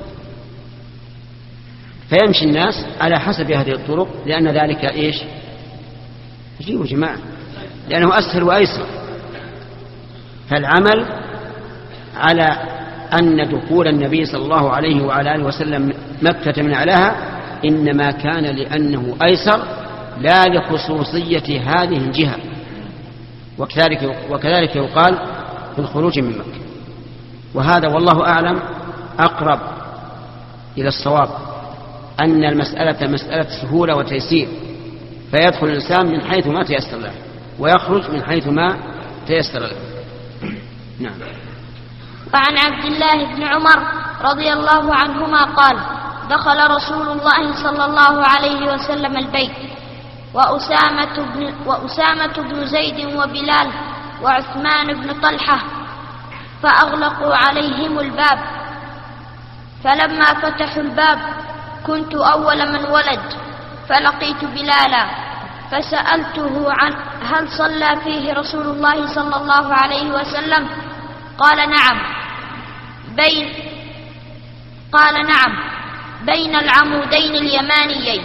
فيمشي الناس على حسب هذه الطرق، لأن ذلك إيش؟ جيبوا جماعة، لأنه أسهل وأيسر. فالعمل على أن دخول النبي صلى الله عليه وعلى آله وسلم مكة من أعلاها إنما كان لأنه أيسر، لا لخصوصية هذه الجهة. وكذلك, وكذلك يقال في الخروج من مكة. وهذا والله أعلم أقرب إلى الصواب، أن المسألة مسألة سهولة وتيسير، فيدخل الإنسان من حيث ما تيسر له ويخرج من حيث ما تيسر له. نعم. وعن عبد الله بن عمر رضي الله عنهما قال: دخل رسول الله صلى الله عليه وسلم البيت وأسامة بن, وأسامة بن زيد وبلال وعثمان بن طلحة، فأغلقوا عليهم الباب، فلما فتحوا الباب كنت أول من ولد، فلقيت بلالا فسألته عن هل صلى فيه رسول الله صلى الله عليه وسلم؟ قال: نعم. بين قال نعم بين العمودين اليمانيين.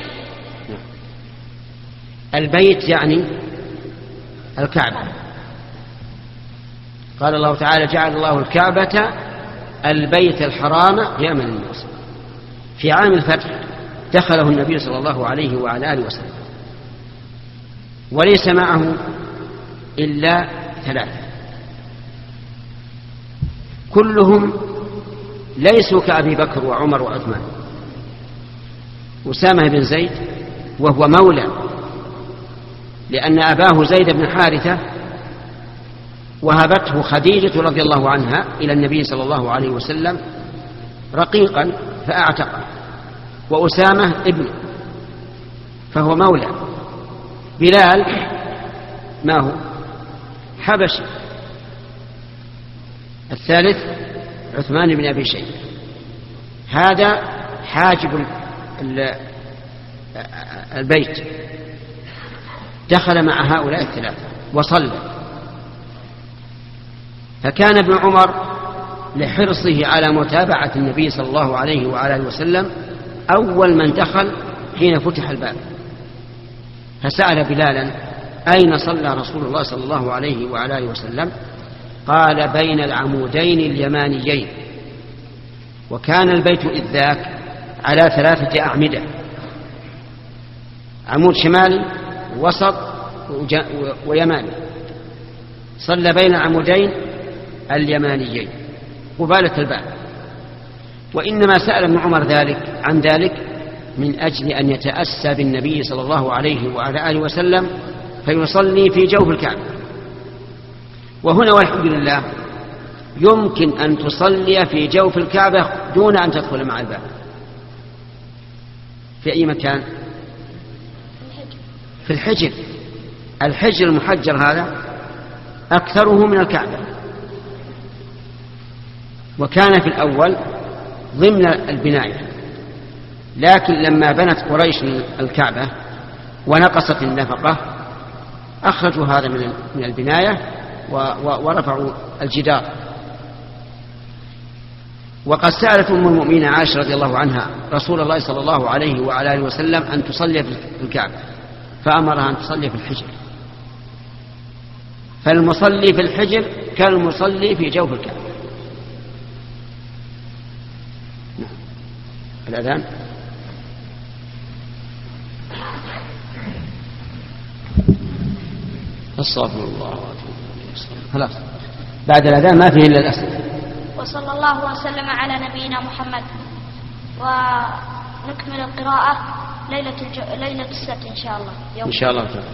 البيت يعني الكعبة. قال الله تعالى جعل الله الكعبة البيت الحرام قياما للناس. في عام الفتح دخله النبي صلى الله عليه وعلى آله وسلم وليس معه إلا ثلاثة كلهم ليسوا كأبي بكر وعمر وعثمان. أسامة بن زيد وهو مولى لأن أباه زيد بن حارثة وهبته خديجة رضي الله عنها إلى النبي صلى الله عليه وسلم رقيقا فأعتقه، وأسامة ابنه فهو مولى. بلال ما هو حبشي. الثالث عثمان بن أبي شيبة. هذا حاجب البيت دخل مع هؤلاء الثلاثة وصلى. فكان ابن عمر لحرصه على متابعة النبي صلى الله عليه وعلى آله وسلم أول من دخل حين فتح الباب، فسأل بلالا أين صلى رسول الله صلى الله عليه وعلى آله وسلم؟ قال بين العمودين اليمانيين. وكان البيت إذ ذاك على ثلاثة أعمدة، عمود شمالي وسط ويماني. صلى بين العمودين اليمانيين قبالة الباب. وإنما سأل ابن عمر ذلك عن ذلك من أجل أن يتأسى بالنبي صلى الله عليه وعلى آله وسلم فيصلي في جوف الكعبة. وهنا والحمد لله يمكن أن تصلي في جوف الكعبة دون أن تدخل مع الباب في أي مكان. في الحجر. الحجر المحجر هذا أكثره من الكعبة، وكان في الأول ضمن البناية، لكن لما بنت قريش الكعبة ونقصت النفقة أخرجوا هذا من البناية ورفعوا الجدار. وقد سألت أم المؤمنين عائشة رضي الله عنها رسول الله صلى الله عليه وعلى آله وسلم أن تصلي في الكعبة، فأمرها أن تصلي في الحجر. فالمصلي في الحجر كالمصلي في جوف الكعبة. الأذان. استغفر الله. خلاص بعد الأذان ما فيه إلا الأسئلة. وصلى الله وسلم على نبينا محمد. ونكمل القراءة ليلة الج... ليلة السبت إن شاء الله يوم. إن شاء الله تعالى.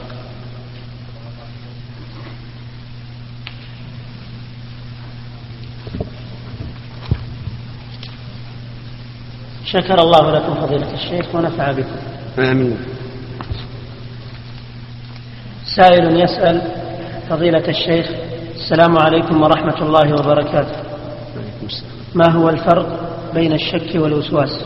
شكر الله لكم فضيلة الشيخ ونفع بكم. آمين. سائل يسأل فضيلة الشيخ: السلام عليكم ورحمة الله وبركاته. ما هو الفرق بين الشك والوسواس؟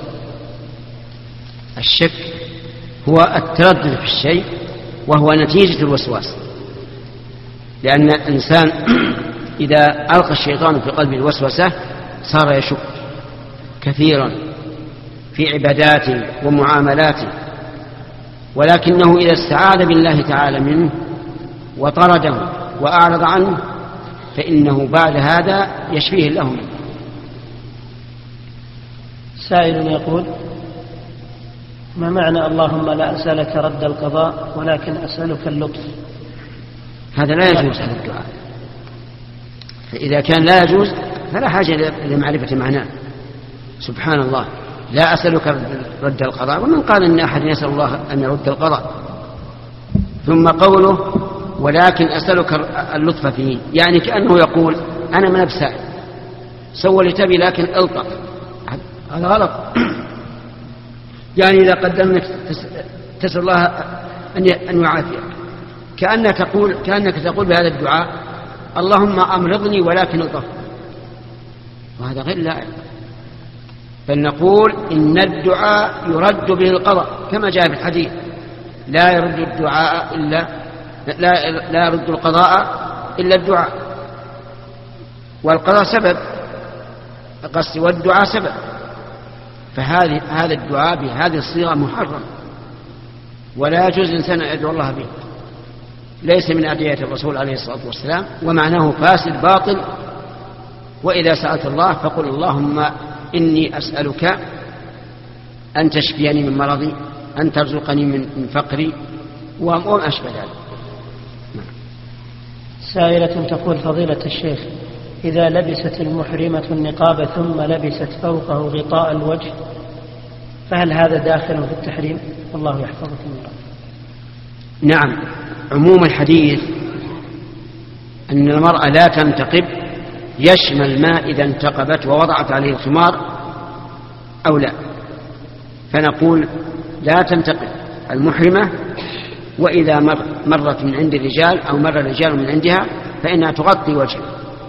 الشك هو التردد في الشيء وهو نتيجة الوسواس، لأن الإنسان إذا ألقى الشيطان في قلبه الوسوسة صار يشك كثيرا في عباداته ومعاملاته، ولكنه إذا استعاذ بالله تعالى منه وطرده وأعرض عنه فإنه بعد هذا يشفيه الله منه. سائل يقول: ما معنى اللهم لا أسألك رد القضاء ولكن أسألك اللطف؟ هذا لا يجوز هذا الدعاء، فإذا كان لا يجوز فلا حاجة لمعرفة معناه. سبحان الله، لا أسألك رد القضاء، ومن قال إن أحد يسأل الله أن يرد القضاء؟ ثم قوله ولكن أسألك اللطف فيه، يعني كأنه يقول أنا من أبسائل سوى لتبي لكن ألطف. هذا غلط. يعني إذا قدمت تسأل الله أن يعافيك، كأنك تقول كأنك تقول بهذا الدعاء اللهم أمرضني ولكن ألطف، وهذا غير لائق. بل نقول إن الدعاء يرد به القضاء كما جاء في الحديث: لا يرد الدعاء إلا لا, لا يرد القضاء إلا الدعاء. والقضاء سبب، قصد والدعاء سبب، فهذه هذا الدعاء بهذه الصيغة محرم ولا يجوز الإنسان أن يدعو الله به، ليس من أدعية الرسول عليه الصلاة والسلام، ومعناه فاسد باطل. وإذا سألت الله فقل اللهم إني أسألك أن تشفيني من مرضي، أن ترزقني من فقري وما أشبه ذلك. سائلة تقول فضيلة الشيخ، إذا لبست المحرمة النقاب ثم لبست فوقه غطاء الوجه فهل هذا داخل في التحريم؟ والله يحفظكم الله. نعم، عموم الحديث أن المرأة لا تنتقب يشمل ما إذا انتقبت ووضعت عليه الخمار أو لا، فنقول لا تنتقب المحرمة، وإذا مر مرت من عند الرجال أو مر الرجال من عندها فإنها تغطي وجهها.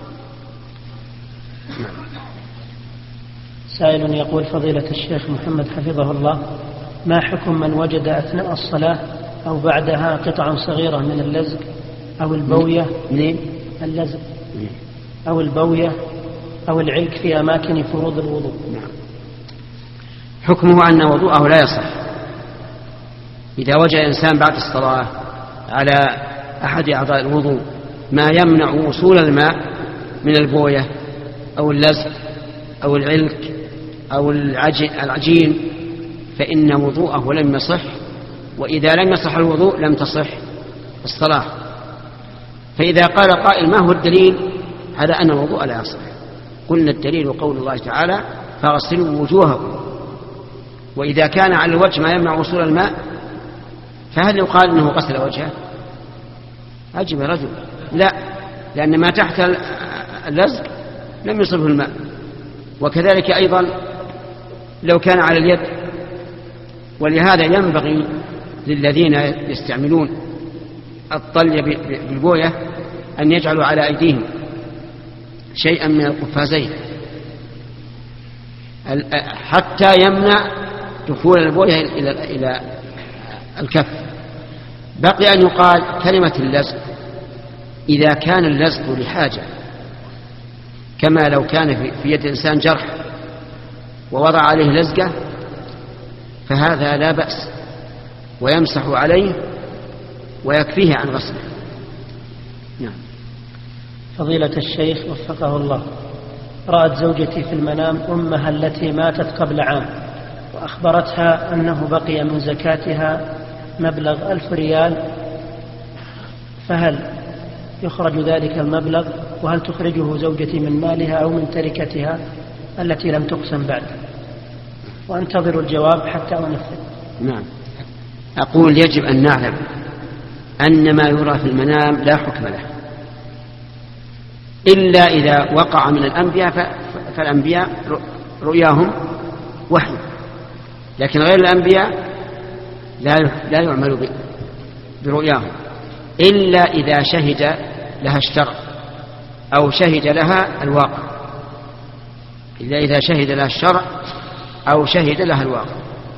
سائل يقول فضيلة الشيخ محمد حفظه الله، ما حكم من وجد أثناء الصلاة أو بعدها قطعا صغيرة من اللزق أو البوية من اللزق أو البوية أو العلك في أماكن فروض الوضوء؟ حكمه أن وضوءه لا يصح. إذا وجد إنسان بعد الصلاة على أحد أعضاء الوضوء ما يمنع وصول الماء من البوية أو اللزق أو العلك أو العجين فإن وضوءه لم يصح، وإذا لم يصح الوضوء لم تصح الصلاة. فإذا قال قائل ما هو الدليل على أن الوضوء لا يصح؟ قلنا الدليل قول الله تعالى فاغسلوا وجوهكم. وإذا كان على الوجه ما يمنع وصول الماء فهل يقال أنه غسل وجهه؟ أجب رجل لا، لأن ما تحت اللزق لم يصبه الماء. وكذلك أيضا لو كان على اليد. ولهذا ينبغي للذين يستعملون الطلي بالبوية أن يجعلوا على أيديهم شيئا من القفازين حتى يمنع دخول البوية إلى الكف. بقي أن يقال كلمة اللزق إذا كان اللزق لحاجة، كما لو كان في يد إنسان جرح ووضع عليه لزقة فهذا لا بأس، ويمسح عليه ويكفيه عن غسله. نعم. فضيلة الشيخ وفقه الله، رأت زوجتي في المنام أمها التي ماتت قبل عام وأخبرتها أنه بقي من زكاتها مبلغ ألف ريال، فهل يخرج ذلك المبلغ؟ وهل تخرجه زوجتي من مالها أو من تركتها التي لم تقسم بعد؟ وأنتظر الجواب حتى أنفذ. نعم. أقول يجب أن نعلم أن ما يرى في المنام لا حكم له إلا إذا وقع من الأنبياء، فالأنبياء رؤياهم وحي، لكن غير الأنبياء لا يعمل برؤياهم إلا إذا شهد لها الشرع أو شهد لها الواقع، إلا إذا شهد لها الشرع أو شهد لها الواقع.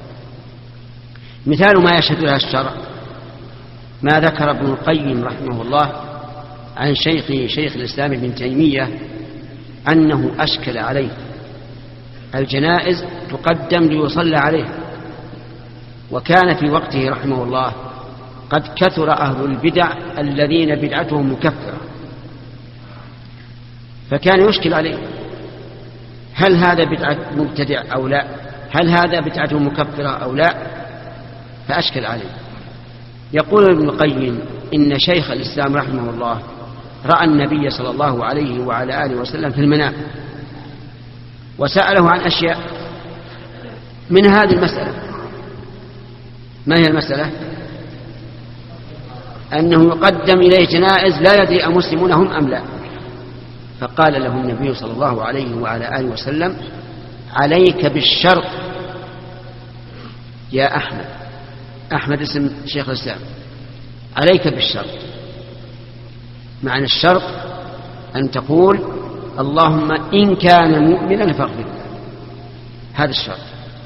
مثال ما يشهد لها الشرع ما ذكر ابن القيم رحمه الله عن شيخ شيخ الإسلام ابن تيمية أنه أشكل عليه الجنائز تقدم ليصلى عليه، وكان في وقته رحمه الله قد كثر أهل البدع الذين بدعتهم مكفرة، فكان يشكل عليه هل هذا بدعة مبتدع أو لا، هل هذا بدعة مكفرة أو لا، فأشكل عليه. يقول ابن القيم إن شيخ الإسلام رحمه الله رأى النبي صلى الله عليه وعلى آله وسلم في المنام وسأله عن أشياء من هذه المسألة. ما هي المسألة؟ أنه يقدم إليه جنائز لا يدري أمسلمون هم أم لا، فقال له النبي صلى الله عليه وعلى آله وسلم عليك بالشرط يا أحمد، أحمد اسم شيخ الإسلام، عليك بالشرط. معنى الشرط أن تقول اللهم إن كان مؤمنا فاغفر، هذا الشرط.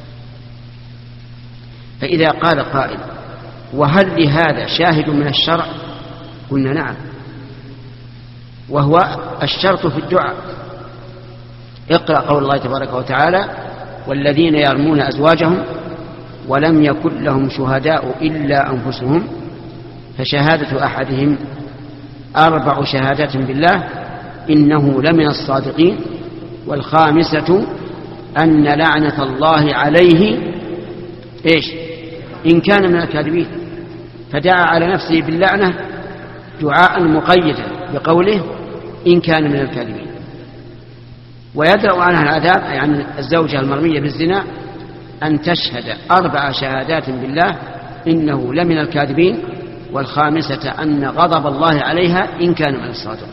فإذا قال قائل وهل لهذا شاهد من الشرع؟ قلنا نعم، وهو الشرط في الدعاء اقرأ قول الله تبارك وتعالى: والذين يرمون أزواجهم ولم يكن لهم شهداء إلا أنفسهم فشهادة أحدهم أربع شهادات بالله إنه لمن الصادقين، والخامسة أن لعنة الله عليه إيش إن كان من الكاذبين، فدعا على نفسه باللعنة دعاء مقيدا بقوله إن كان من الكاذبين. ويدرأ عنها العذاب أي عن الزوجة المرمية بالزنا أن تشهد أربع شهادات بالله إنه لمن الكاذبين، والخامسة أن غضب الله عليها إن كان من الصادق.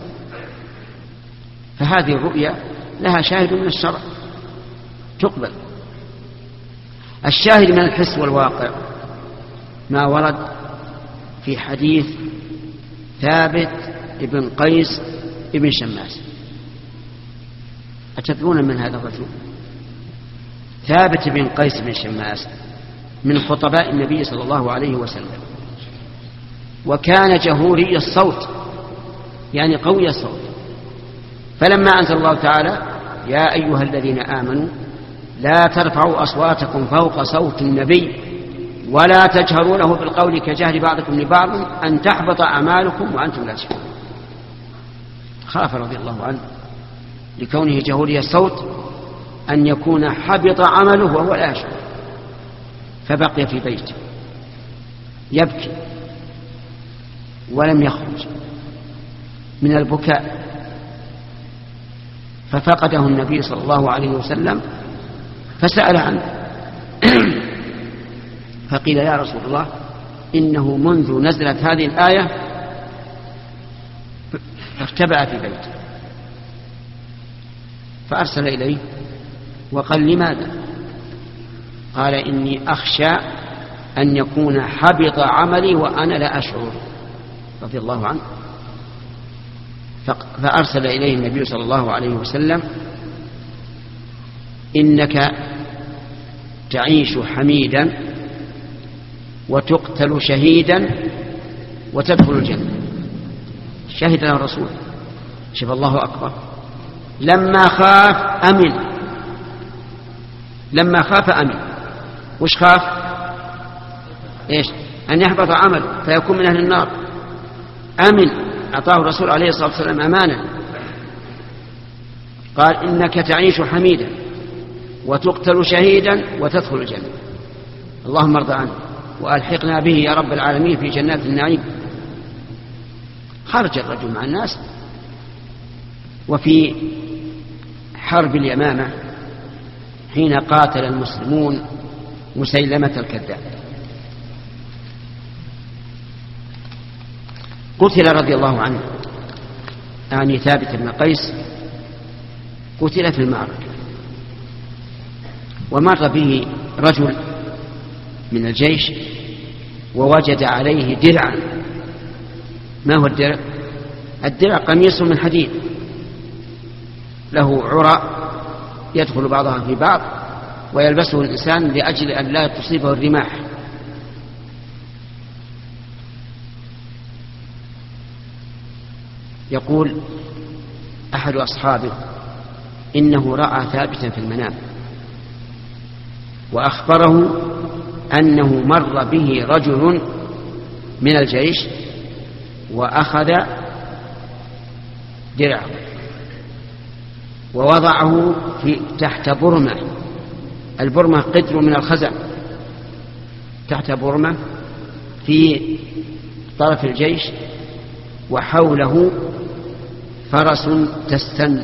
فهذه الرؤيا لها شاهد من الشرع تقبل. الشاهد من الحس والواقع ما ورد في حديث ثابت ابن قيس ابن شماس. أتدرون من هذا الرجل؟ ثابت بن قيس بن شماس من خطباء النبي صلى الله عليه وسلم، وكان جهوري الصوت يعني قوي الصوت. فلما أنزل الله تعالى: يا أيها الذين آمنوا لا ترفعوا أصواتكم فوق صوت النبي ولا تجهروا له بالقول كجهر بعضكم لبعض أن تحبط أعمالكم وأنتم لا تشعرون. خاف رضي الله عنه لكونه جهوري الصوت أن يكون حبط عمله وهو لا يشعر، فبقي في بيته يبكي ولم يخرج من البكاء، ففقده النبي صلى الله عليه وسلم فسأل عنه فقيل: يا رسول الله إنه منذ نزلت هذه الآية فاختبأ في بيته. فأرسل إليه وقال: لماذا؟ قال: إني أخشى أن يكون حبط عملي وأنا لا أشعر، رضي الله عنه. فأرسل إليه النبي صلى الله عليه وسلم: إنك تعيش حميدا وتقتل شهيدا وتدخل الجنة. شهد له الرسول. شوف الله أكبر، لما خاف أمن، لما خاف أمن. وش خاف؟ إيش؟ أن يحبط عمله فيكون من أهل النار. أمن، أعطاه الرسول عليه الصلاة والسلام أمانة، قال: إنك تعيش حميدا وتقتل شهيدا وتدخل الجنة. اللهم ارضى عنه وألحقنا به يا رب العالمين في جنات النعيم. خرج الرجل مع الناس. وفي حرب اليمامة حين قاتل المسلمون مسيلمة الكذاب قتل رضي الله عنه، يعني ثابت بن قيس قتل في المعركة. ومر به رجل من الجيش ووجد عليه درعا. ما هو الدرع؟ الدرع قميص من حديد له عرى يدخل بعضها في بعض ويلبسه الإنسان لأجل أن لا تصيبه الرماح. يقول أحد أصحابه: إنه رأى ثابتا في المنام وأخبره أنه مر به رجل من الجيش وأخذ درعه ووضعه في تحت برمة. البرمة قدر من الخزن، تحت برمة في طرف الجيش، وحوله فرس تستن.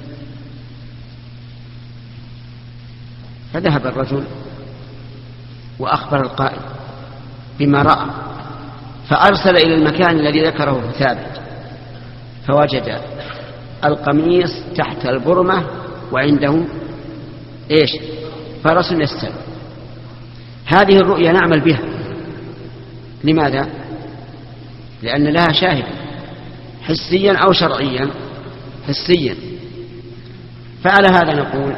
فذهب الرجل وأخبر القائد بما رأى، فأرسل إلى المكان الذي ذكره ثابت، فوجد القميص تحت البرمة وعنده إيش؟ فرس يستن. هذه الرؤيا نعمل بها. لماذا؟ لأن لها شاهد حسيا أو شرعيا. حسيا. فعلى هذا نقول: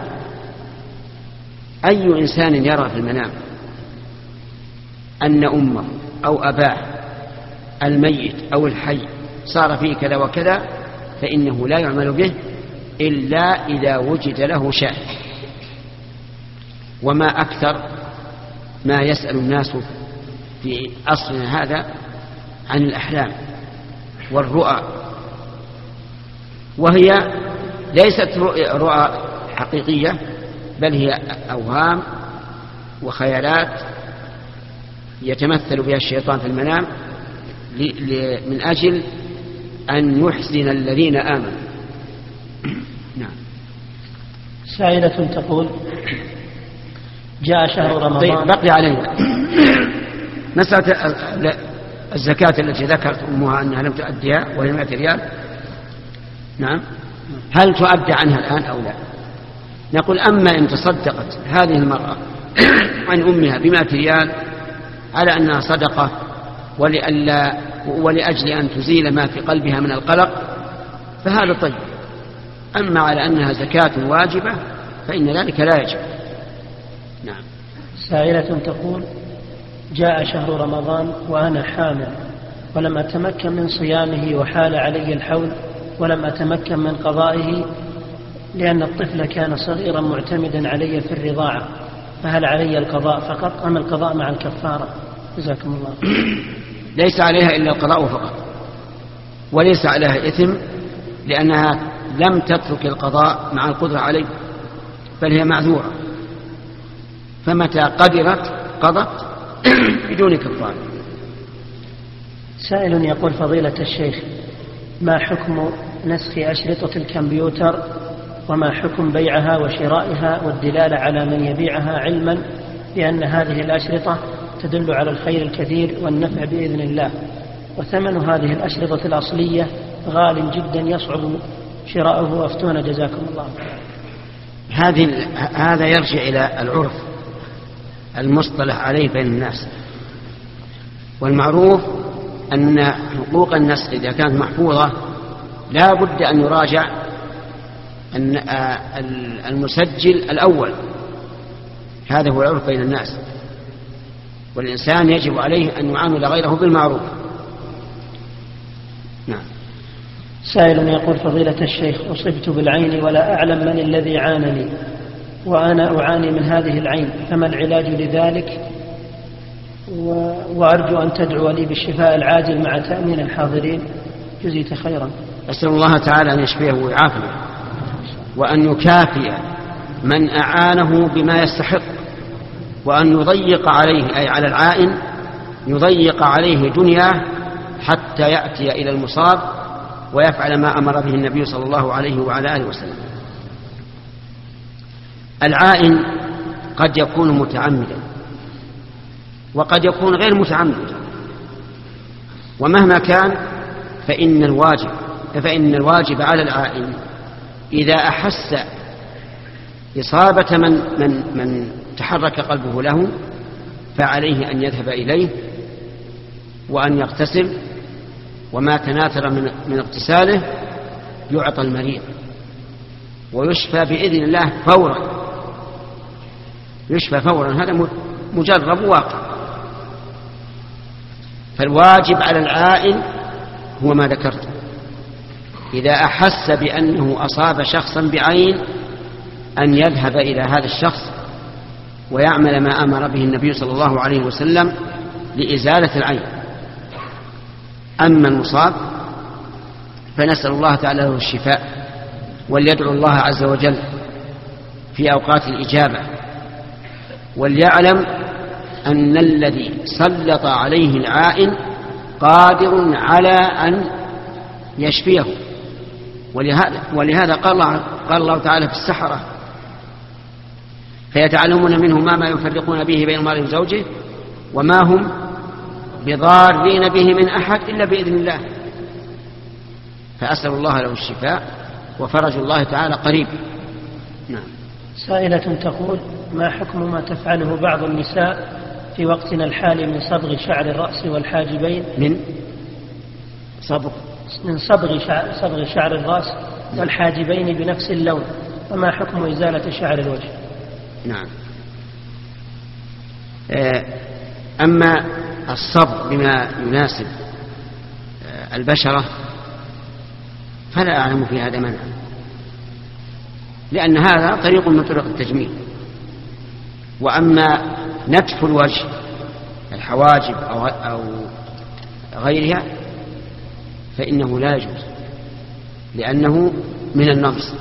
أي إنسان يرى في المنام أن أمه أو أباه الميت أو الحي صار فيه كذا وكذا فإنه لا يعمل به إلا إذا وجد له شاهد. وما أكثر ما يسأل الناس في أصلنا هذا عن الأحلام والرؤى، وهي ليست رؤى حقيقية، بل هي أوهام وخيالات يتمثل بها الشيطان في المنام من أجل أن يحزن الذين آمنوا. نعم. سائلة تقول: جاء شهر رمضان. بقي علينا مسألة الزكاة التي ذكرت أمها أنها لم تؤديها وهي مئة ريال. نعم. هل تؤدى عنها الآن أو لا؟ نقول: أما إن تصدقت هذه المرأة عن أمها بمئة ريال على أنها صدقة ولألا ولأجل أن تزيل ما في قلبها من القلق فهذا طيب. أما على أنها زكاة واجبة فإن ذلك لا يجب. نعم. سائلة تقول: جاء شهر رمضان وأنا حامل ولم أتمكن من صيامه وحال علي الحول ولم أتمكن من قضائه لأن الطفل كان صغيرا معتمدا علي في الرضاعة، فهل علي القضاء فقط أم القضاء مع الكفارة؟ جزاكم الله. ليس عليها إلا القضاء فقط، وليس عليها إثم لأنها لم تترك القضاء مع القدرة عليه، بل هي معذورة، فمتى قدرت قضت بدون كفارة. سائل يقول: فضيلة الشيخ، ما حكم نسخ أشرطة الكمبيوتر وما حكم بيعها وشرائها والدلالة على من يبيعها علما بأن هذه الأشرطة تدل على الخير الكثير والنفع بإذن الله، وثمن هذه الأشرطة الأصلية غال جدا يصعب شراؤه، وافتونا جزاكم الله. هذه هذا يرجع إلى العرف المصطلح عليه بين الناس، والمعروف أن حقوق النسخ إذا كانت محفوظة لا بد أن يراجع المسجل الأول. هذا هو العرف بين الناس، والإنسان يجب عليه أن يعامل غيره بالمعروف. نعم. سائل يقول: فضيلة الشيخ، أصبت بالعين ولا أعلم من الذي عانني وأنا أعاني من هذه العين، فما العلاج لذلك؟ وأرجو أن تدعو لي بالشفاء العاجل مع تأمين الحاضرين، جزيت خيرا. أسأل الله تعالى أن يشفيه ويعافيه، وأن يكافئ من أعانه بما يستحق، وأن يضيق عليه أي على العائن يضيق عليه دنياه حتى يأتي إلى المصاب ويفعل ما أمر به النبي صلى الله عليه وعلى آله وسلم. العائن قد يكون متعمدا وقد يكون غير متعمد، ومهما كان فإن الواجب فإن الواجب على العائن إذا أحس إصابة من من من تحرك قلبه له فعليه أن يذهب إليه وأن يغتسل، وما تناثر من من اغتساله يعطى المريض ويشفى بإذن الله فورا، يشفى فورا. هذا مجرب واقع. فالواجب على العائن هو ما ذكرت، إذا أحس بأنه أصاب شخصا بعين أن يذهب إلى هذا الشخص ويعمل ما أمر به النبي صلى الله عليه وسلم لإزالة العين. أما المصاب فنسأل الله تعالى له الشفاء، وليدعو الله عز وجل في أوقات الإجابة، وليعلم أن الذي سلط عليه العائن قادر على أن يشفيه. ولهذا, ولهذا قال, الله قال الله تعالى في السحرة: فيتعلمون منه ما, ما يفرقون به بين المرء وزوجه وما هم بضارين به من أحد إلا بإذن الله. فأسأل الله له الشفاء، وفرج الله تعالى قريب. نعم. سائلة تقول: ما حكم ما تفعله بعض النساء في وقتنا الحالي من صبغ شعر الرأس والحاجبين من صبغ من صبغ شعر, صبغ شعر الرأس والحاجبين بنفس اللون، وما حكم إزالة شعر الوجه؟ نعم. أما الصبغ بما يناسب البشرة فلا أعلم في هذا منع، لأن هذا طريق من طرق التجميل. وأما نتف الوجه الحواجب أو, أو غيرها فإنه لا يجوز، لأنه من النقص.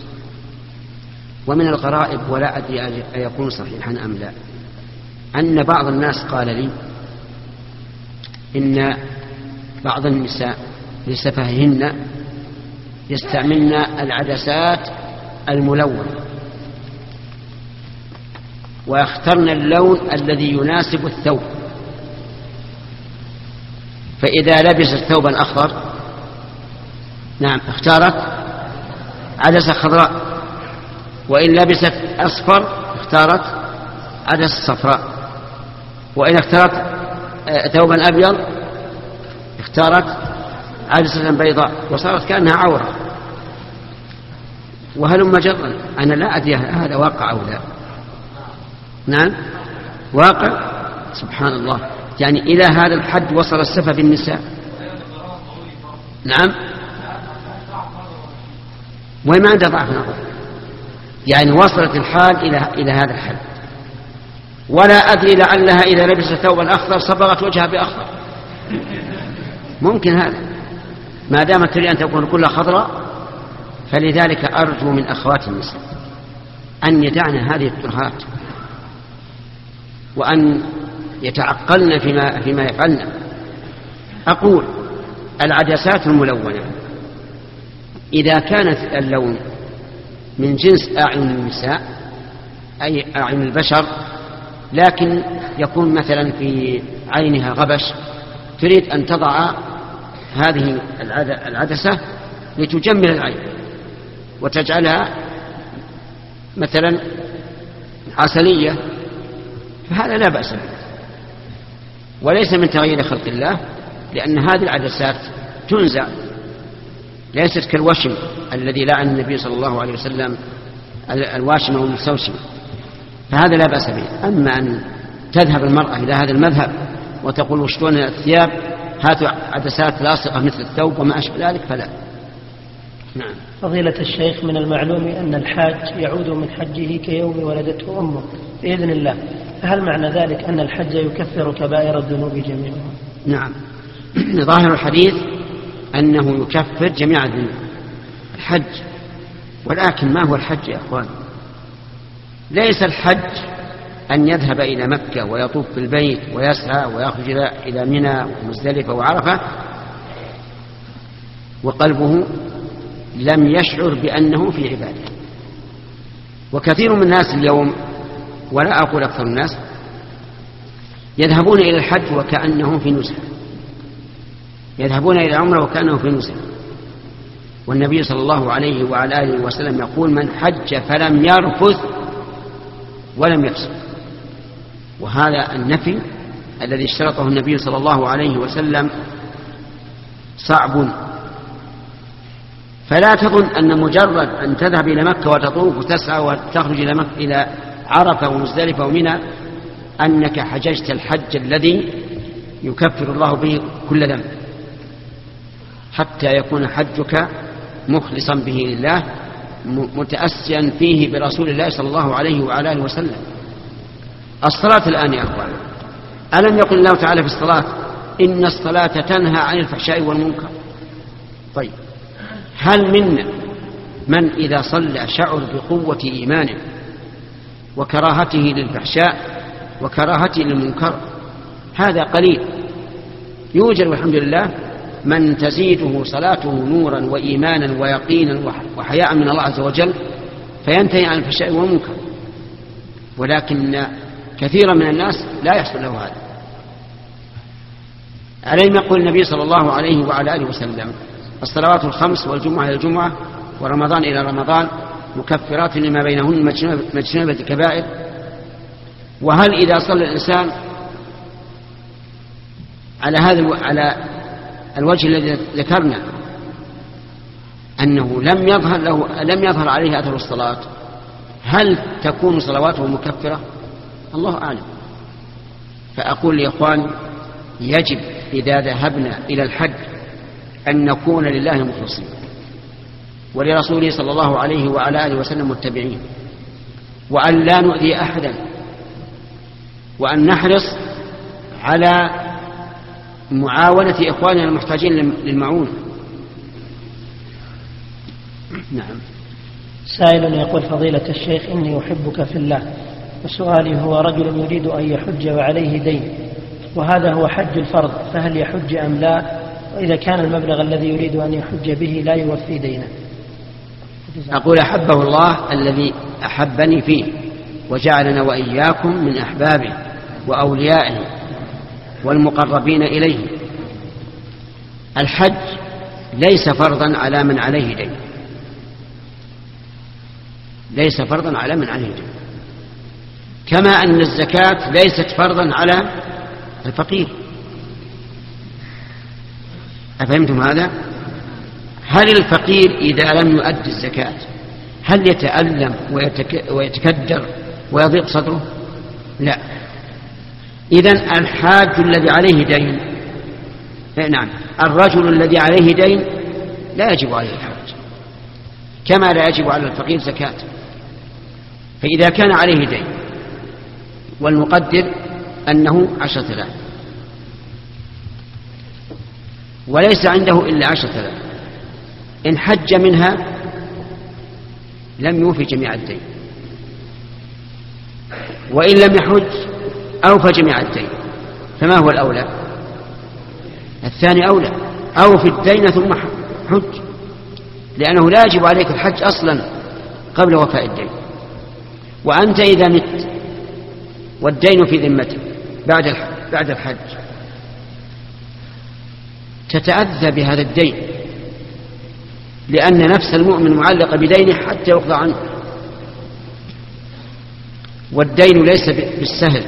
ومن الغرائب، ولا أدري أيكون صحيحا أم لا، أن بعض الناس قال لي إن بعض النساء لسفههن يستعملن العدسات الملونة ويخترن اللون الذي يناسب الثوب، فإذا لبست ثوبا أخضر نعم اختارت عدسة خضراء، وإن لبست أصفر اختارت عدسة صفراء، وإن اختارت ثوبا أبيض اختارت عدسة بيضاء، وصارت كأنها عورة. وهلم جرا، أنا لا أدري هذا واقع أو لا. نعم واقع، سبحان الله، يعني إلى هذا الحد وصل السفة بالنساء. نعم، وما عنده ضعف نظر، يعني وصلت الحال إلى إلى هذا الحد. ولا أدري لعلها إذا لبست ثوبا أخضر صبغت وجهها بأخضر، ممكن هذا، ما دامت تريد أن تكون كلها خضراء. فلذلك أرجو من أخوات النساء أن يدعن هذه الترهات، وأن يتعقلن فيما, فيما يفعلن. أقول العدسات الملونة إذا كانت اللون من جنس أعين النساء أي أعين البشر، لكن يكون مثلا في عينها غبش، تريد أن تضع هذه العدسة لتجمل العين وتجعلها مثلا عسلية، فهذا لا بأس به، وليس من تغيير خلق الله، لأن هذه العدسات تنزع، ليست كالوشم الذي لعن النبي صلى الله عليه وسلم الواشم والمستوشم، فهذا لا بأس به. أما أن تذهب المرأة إلى هذا المذهب وتقول وشتون الثياب هاتوا عدسات لاصقة مثل الثوب وما أشبه ذلك فلا. نعم. فضيلة الشيخ، من المعلوم أن الحاج يعود من حجه كيوم ولدته أمه بإذن الله، فهل معنى ذلك أن الحج يكفر كبائر الذنوب جميعها؟ نعم، ظاهر الحديث أنه يكفر جميع الذنوب الحج. ولكن ما هو الحج يا أخوان؟ ليس الحج أن يذهب إلى مكة ويطوف بالبيت ويسعى ويخرج إلى منى ومزدلفة وعرفة وقلبه لم يشعر بأنه في عبادة. وكثير من الناس اليوم، ولا أقول أكثر الناس، يذهبون إلى الحج وكأنهم في نزهة، يذهبون إلى العمرة وكأنهم في نزهة. والنبي صلى الله عليه وعلى آله وسلم يقول: من حج فلم يرفث ولم يفسق. وهذا النفي الذي اشترطه النبي صلى الله عليه وسلم صعب. فلا تظن أن مجرد أن تذهب إلى مكة وتطوف وتسعى وتخرج إلى مكة إلى عرفة ومزدلفة ومنى أنك حججت الحج الذي يكفر الله به كل ذنب، حتى يكون حجك مخلصا به لله متأسيا فيه برسول الله صلى الله عليه وعلى آله وسلم. الصلاة الآن يا أخوان، ألم يقل الله تعالى في الصلاة: إن الصلاة تنهى عن الفحشاء والمنكر؟ طيب، هل منا من إذا صلى شعر بقوة إيمانه وكراهته للفحشاء وكراهته للمنكر؟ هذا قليل. يوجد والحمد لله من تزيده صلاته نورا وإيمانا ويقينا وحياء من الله عز وجل فينتهي عن الفحشاء والمنكر، ولكن كثيرا من الناس لا يحصل له هذا. عليه يقول النبي صلى الله عليه وعلى آله وسلم: الصلوات الخمس والجمعة إلى الجمعة ورمضان إلى رمضان مكفرات لما بينهن مجتنبة الكبائر. وهل إذا صلى الإنسان على هذا على الوجه الذي ذكرنا أنه لم يظهر له لم يظهر عليه أثر الصلاة، هل تكون صلواته مكفرة؟ الله أعلم. فأقول يا إخوان، يجب إذا ذهبنا إلى الحج أن نكون لله مخلصين، ولرسوله صلى الله عليه وعلى آله وسلم متبعين، وأن لا نؤذي أحدا، وأن نحرص على معاونة إخواننا المحتاجين للمعونة. نعم. سائل يقول: فضيلة الشيخ، إني أحبك في الله، وسؤالي هو: رجل يريد أن يحج وعليه دين، وهذا هو حج الفرض، فهل يحج أم لا؟ وإذا كان المبلغ الذي يريد أن يحج به لا يوفي دينه؟ أقول: أحبه الله الذي أحبني فيه وجعلنا وإياكم من أحبابه وأوليائه والمقربين إليه. الحج ليس فرضا على من عليه دين، ليس فرضا على من عليه دين، كما أن الزكاة ليست فرضا على الفقير. أفهمتم هذا؟ هل الفقير إذا لم يؤد الزكاة هل يتألم ويتكدر ويضيق صدره؟ لا. إذن الحاج الذي عليه دين، نعم، الرجل الذي عليه دين لا يجب عليه الحج، كما لا يجب على الفقير زكاة. فإذا كان عليه دين والمقدر أنه عشرة آلاف وليس عنده إلا عشرة آلاف، إن حج منها لم يوفي جميع الدين، وإن لم يحج أوفى جميع الدين. فما هو الأولى؟ الثاني أولى، أوفي الدين ثم حج، لأنه لا يجب عليك الحج أصلا قبل وفاء الدين. وأنت إذا مت والدين في ذمتك بعد بعد الحج تتأذى بهذا الدين، لأن نفس المؤمن معلقة بدينه حتى يقضى عنه، والدين ليس بالسهل.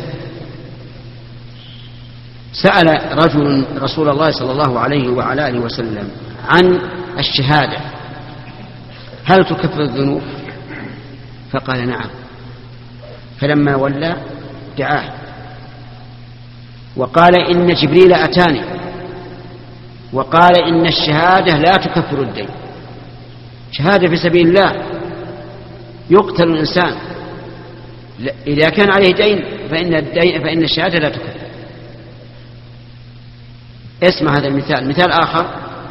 سأل رجل رسول الله صلى الله عليه وعلى آله وسلم عن الشهادة: هل تكفر الذنوب؟ فقال: نعم. فلما ولى دعاه وقال: إن جبريل أتاني وقال إن الشهادة لا تكفر الدين. شهادة في سبيل الله يقتل الإنسان، إذا كان عليه دين فإن, الدين فإن الشهادة لا تكفر. اسمع هذا المثال. مثال آخر: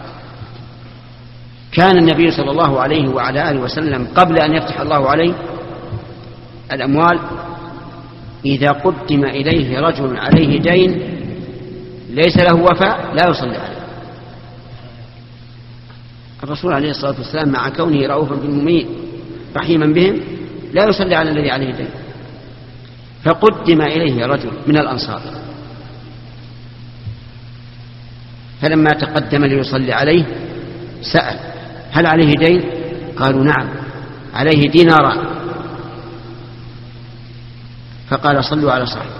كان النبي صلى الله عليه وعلى آله وسلم قبل أن يفتح الله عليه الأموال إذا قدم إليه رجل عليه دين ليس له وفاء لا يصلي عليه. الرسول عليه الصلاة والسلام مع كونه رؤوفا بالمؤمنين رحيما بهم لا يصلي على الذي عليه دين، فقدم إليه رجل من الأنصار، فلما تقدم ليصلي عليه سأل: هل عليه دين؟ قالوا: نعم، عليه ديناران. فقال: صلوا على صاحبه،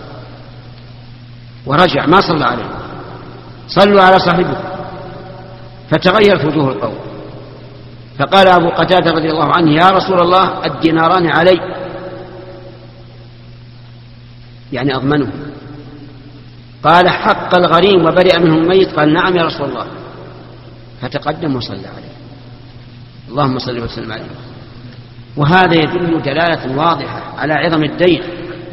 ورجع ما صلى عليه. صلوا على صاحبه، فتغيرت وجوه القوم. فقال أبو قتادة رضي الله عنه: يا رسول الله، الديناران علي، يعني أضمنه. قال: حق الغريم وبرئ منه الميت. قال: نعم يا رسول الله. فتقدم وصلى عليه. اللهم صل وسلم عليه. وهذا يدل دلالة واضحة على عظم الدين.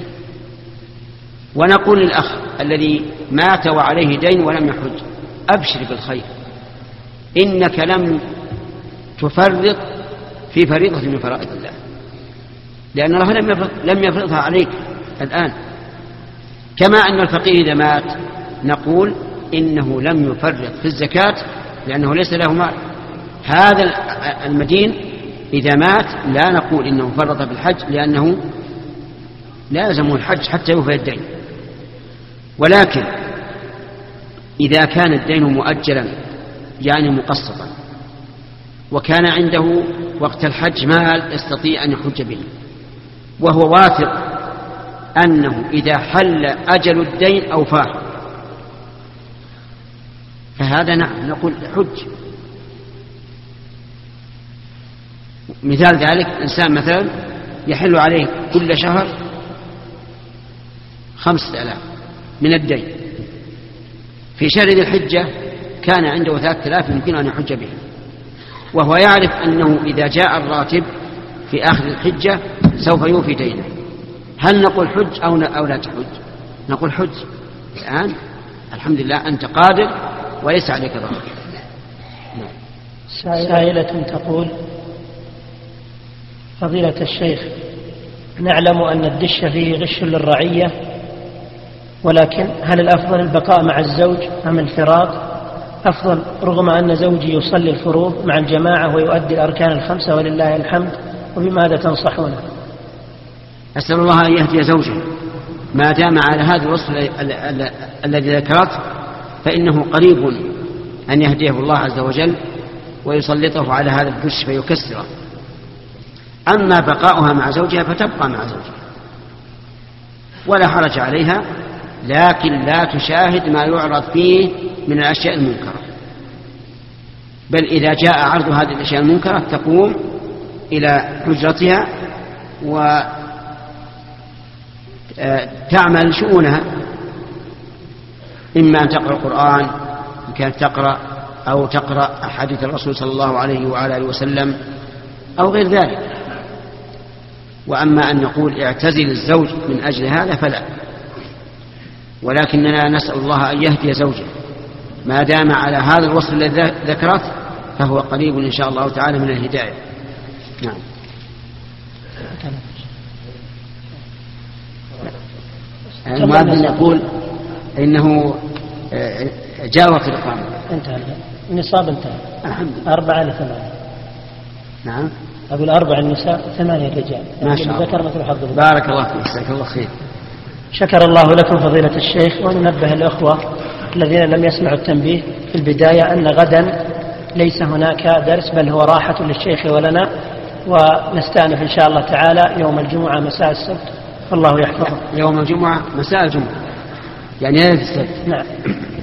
ونقول للأخ الذي مات وعليه دين ولم يحج: أبشر بالخير، إنك لم تفرط في فريضة من فرائض الله، لأن الله لم يفرضها عليك الآن. كما أن الفقير إذا مات نقول إنه لم يفرط في الزكاة لأنه ليس له مال. هذا المدين إذا مات لا نقول إنه فرط في الحج لأنه لا يلزمه الحج حتى يوفي الدين. ولكن إذا كان الدين مؤجلا يعني مقسطا وكان عنده وقت الحج مال يستطيع أن يحج به، وهو واثق أنه إذا حل أجل الدين أوفاه، فهذا نعم نقول حج. مثال ذلك: إنسان مثلا يحل عليه كل شهر خمسة آلاف من الدين، في شهر ذي الحجة كان عنده ثلاثة آلاف يمكن أن يحج به، وهو يعرف أنه إذا جاء الراتب في آخر الحجة سوف يوفي دينه. هل نقول حج أو أو لا تحج؟ نقول حج الآن، الحمد لله أنت قادر وليس عليك ضرر. سائلة تقول: فضيلة الشيخ، نعلم أن الدش فيه غش للرعية، ولكن هل الأفضل البقاء مع الزوج أم الفراق أفضل، رغم أن زوجي يصلي الفروض مع الجماعة ويؤدي الأركان الخمسة ولله الحمد، وبماذا تنصحونه؟ أسأل الله أن يهدي زوجه ما دام على هذا الوصف الذي ذكرت، فإنه قريب أن يهديه الله عز وجل ويسلطه على هذا الدش فيكسره. أما بقاؤها مع زوجها فتبقى مع زوجها ولا حرج عليها، لكن لا تشاهد ما يعرض فيه من الأشياء المنكرة، بل إذا جاء عرض هذه الأشياء المنكرة تقوم إلى حجرتها وتعمل شؤونها، إما أن تقرأ القرآن إن كانت تقرأ، أو تقرأ أحاديث الرسول صلى الله عليه وعلى آله وسلم أو غير ذلك. وأما أن نقول اعتزل الزوج من أجل هذا فلا، ولكننا نسأل الله أن يهدي زوجه ما دام على هذا الوصف الذي ذكرت، فهو قريب إن شاء الله تعالى من الهداية. نعم. المؤذن يقول إنه جاء وقت الإقامة. انتهى النصاب، انتهى. الحمد لله. أربعة لثمانية. نعم. أقول أربع النساء ثمانية رجال. ما شاء الله. ذكر مثل حظ. بارك الله فيك، جزاك الله خير. شكر الله لكم فضيلة الشيخ، وننبه الأخوة الذين لم يسمعوا التنبيه في البداية أن غدا ليس هناك درس، بل هو راحة للشيخ ولنا، ونستأنف إن شاء الله تعالى يوم الجمعة مساء السبت، والله يحفظه. يوم الجمعة مساء الجمعة، يعني ليلة السبت. نعم.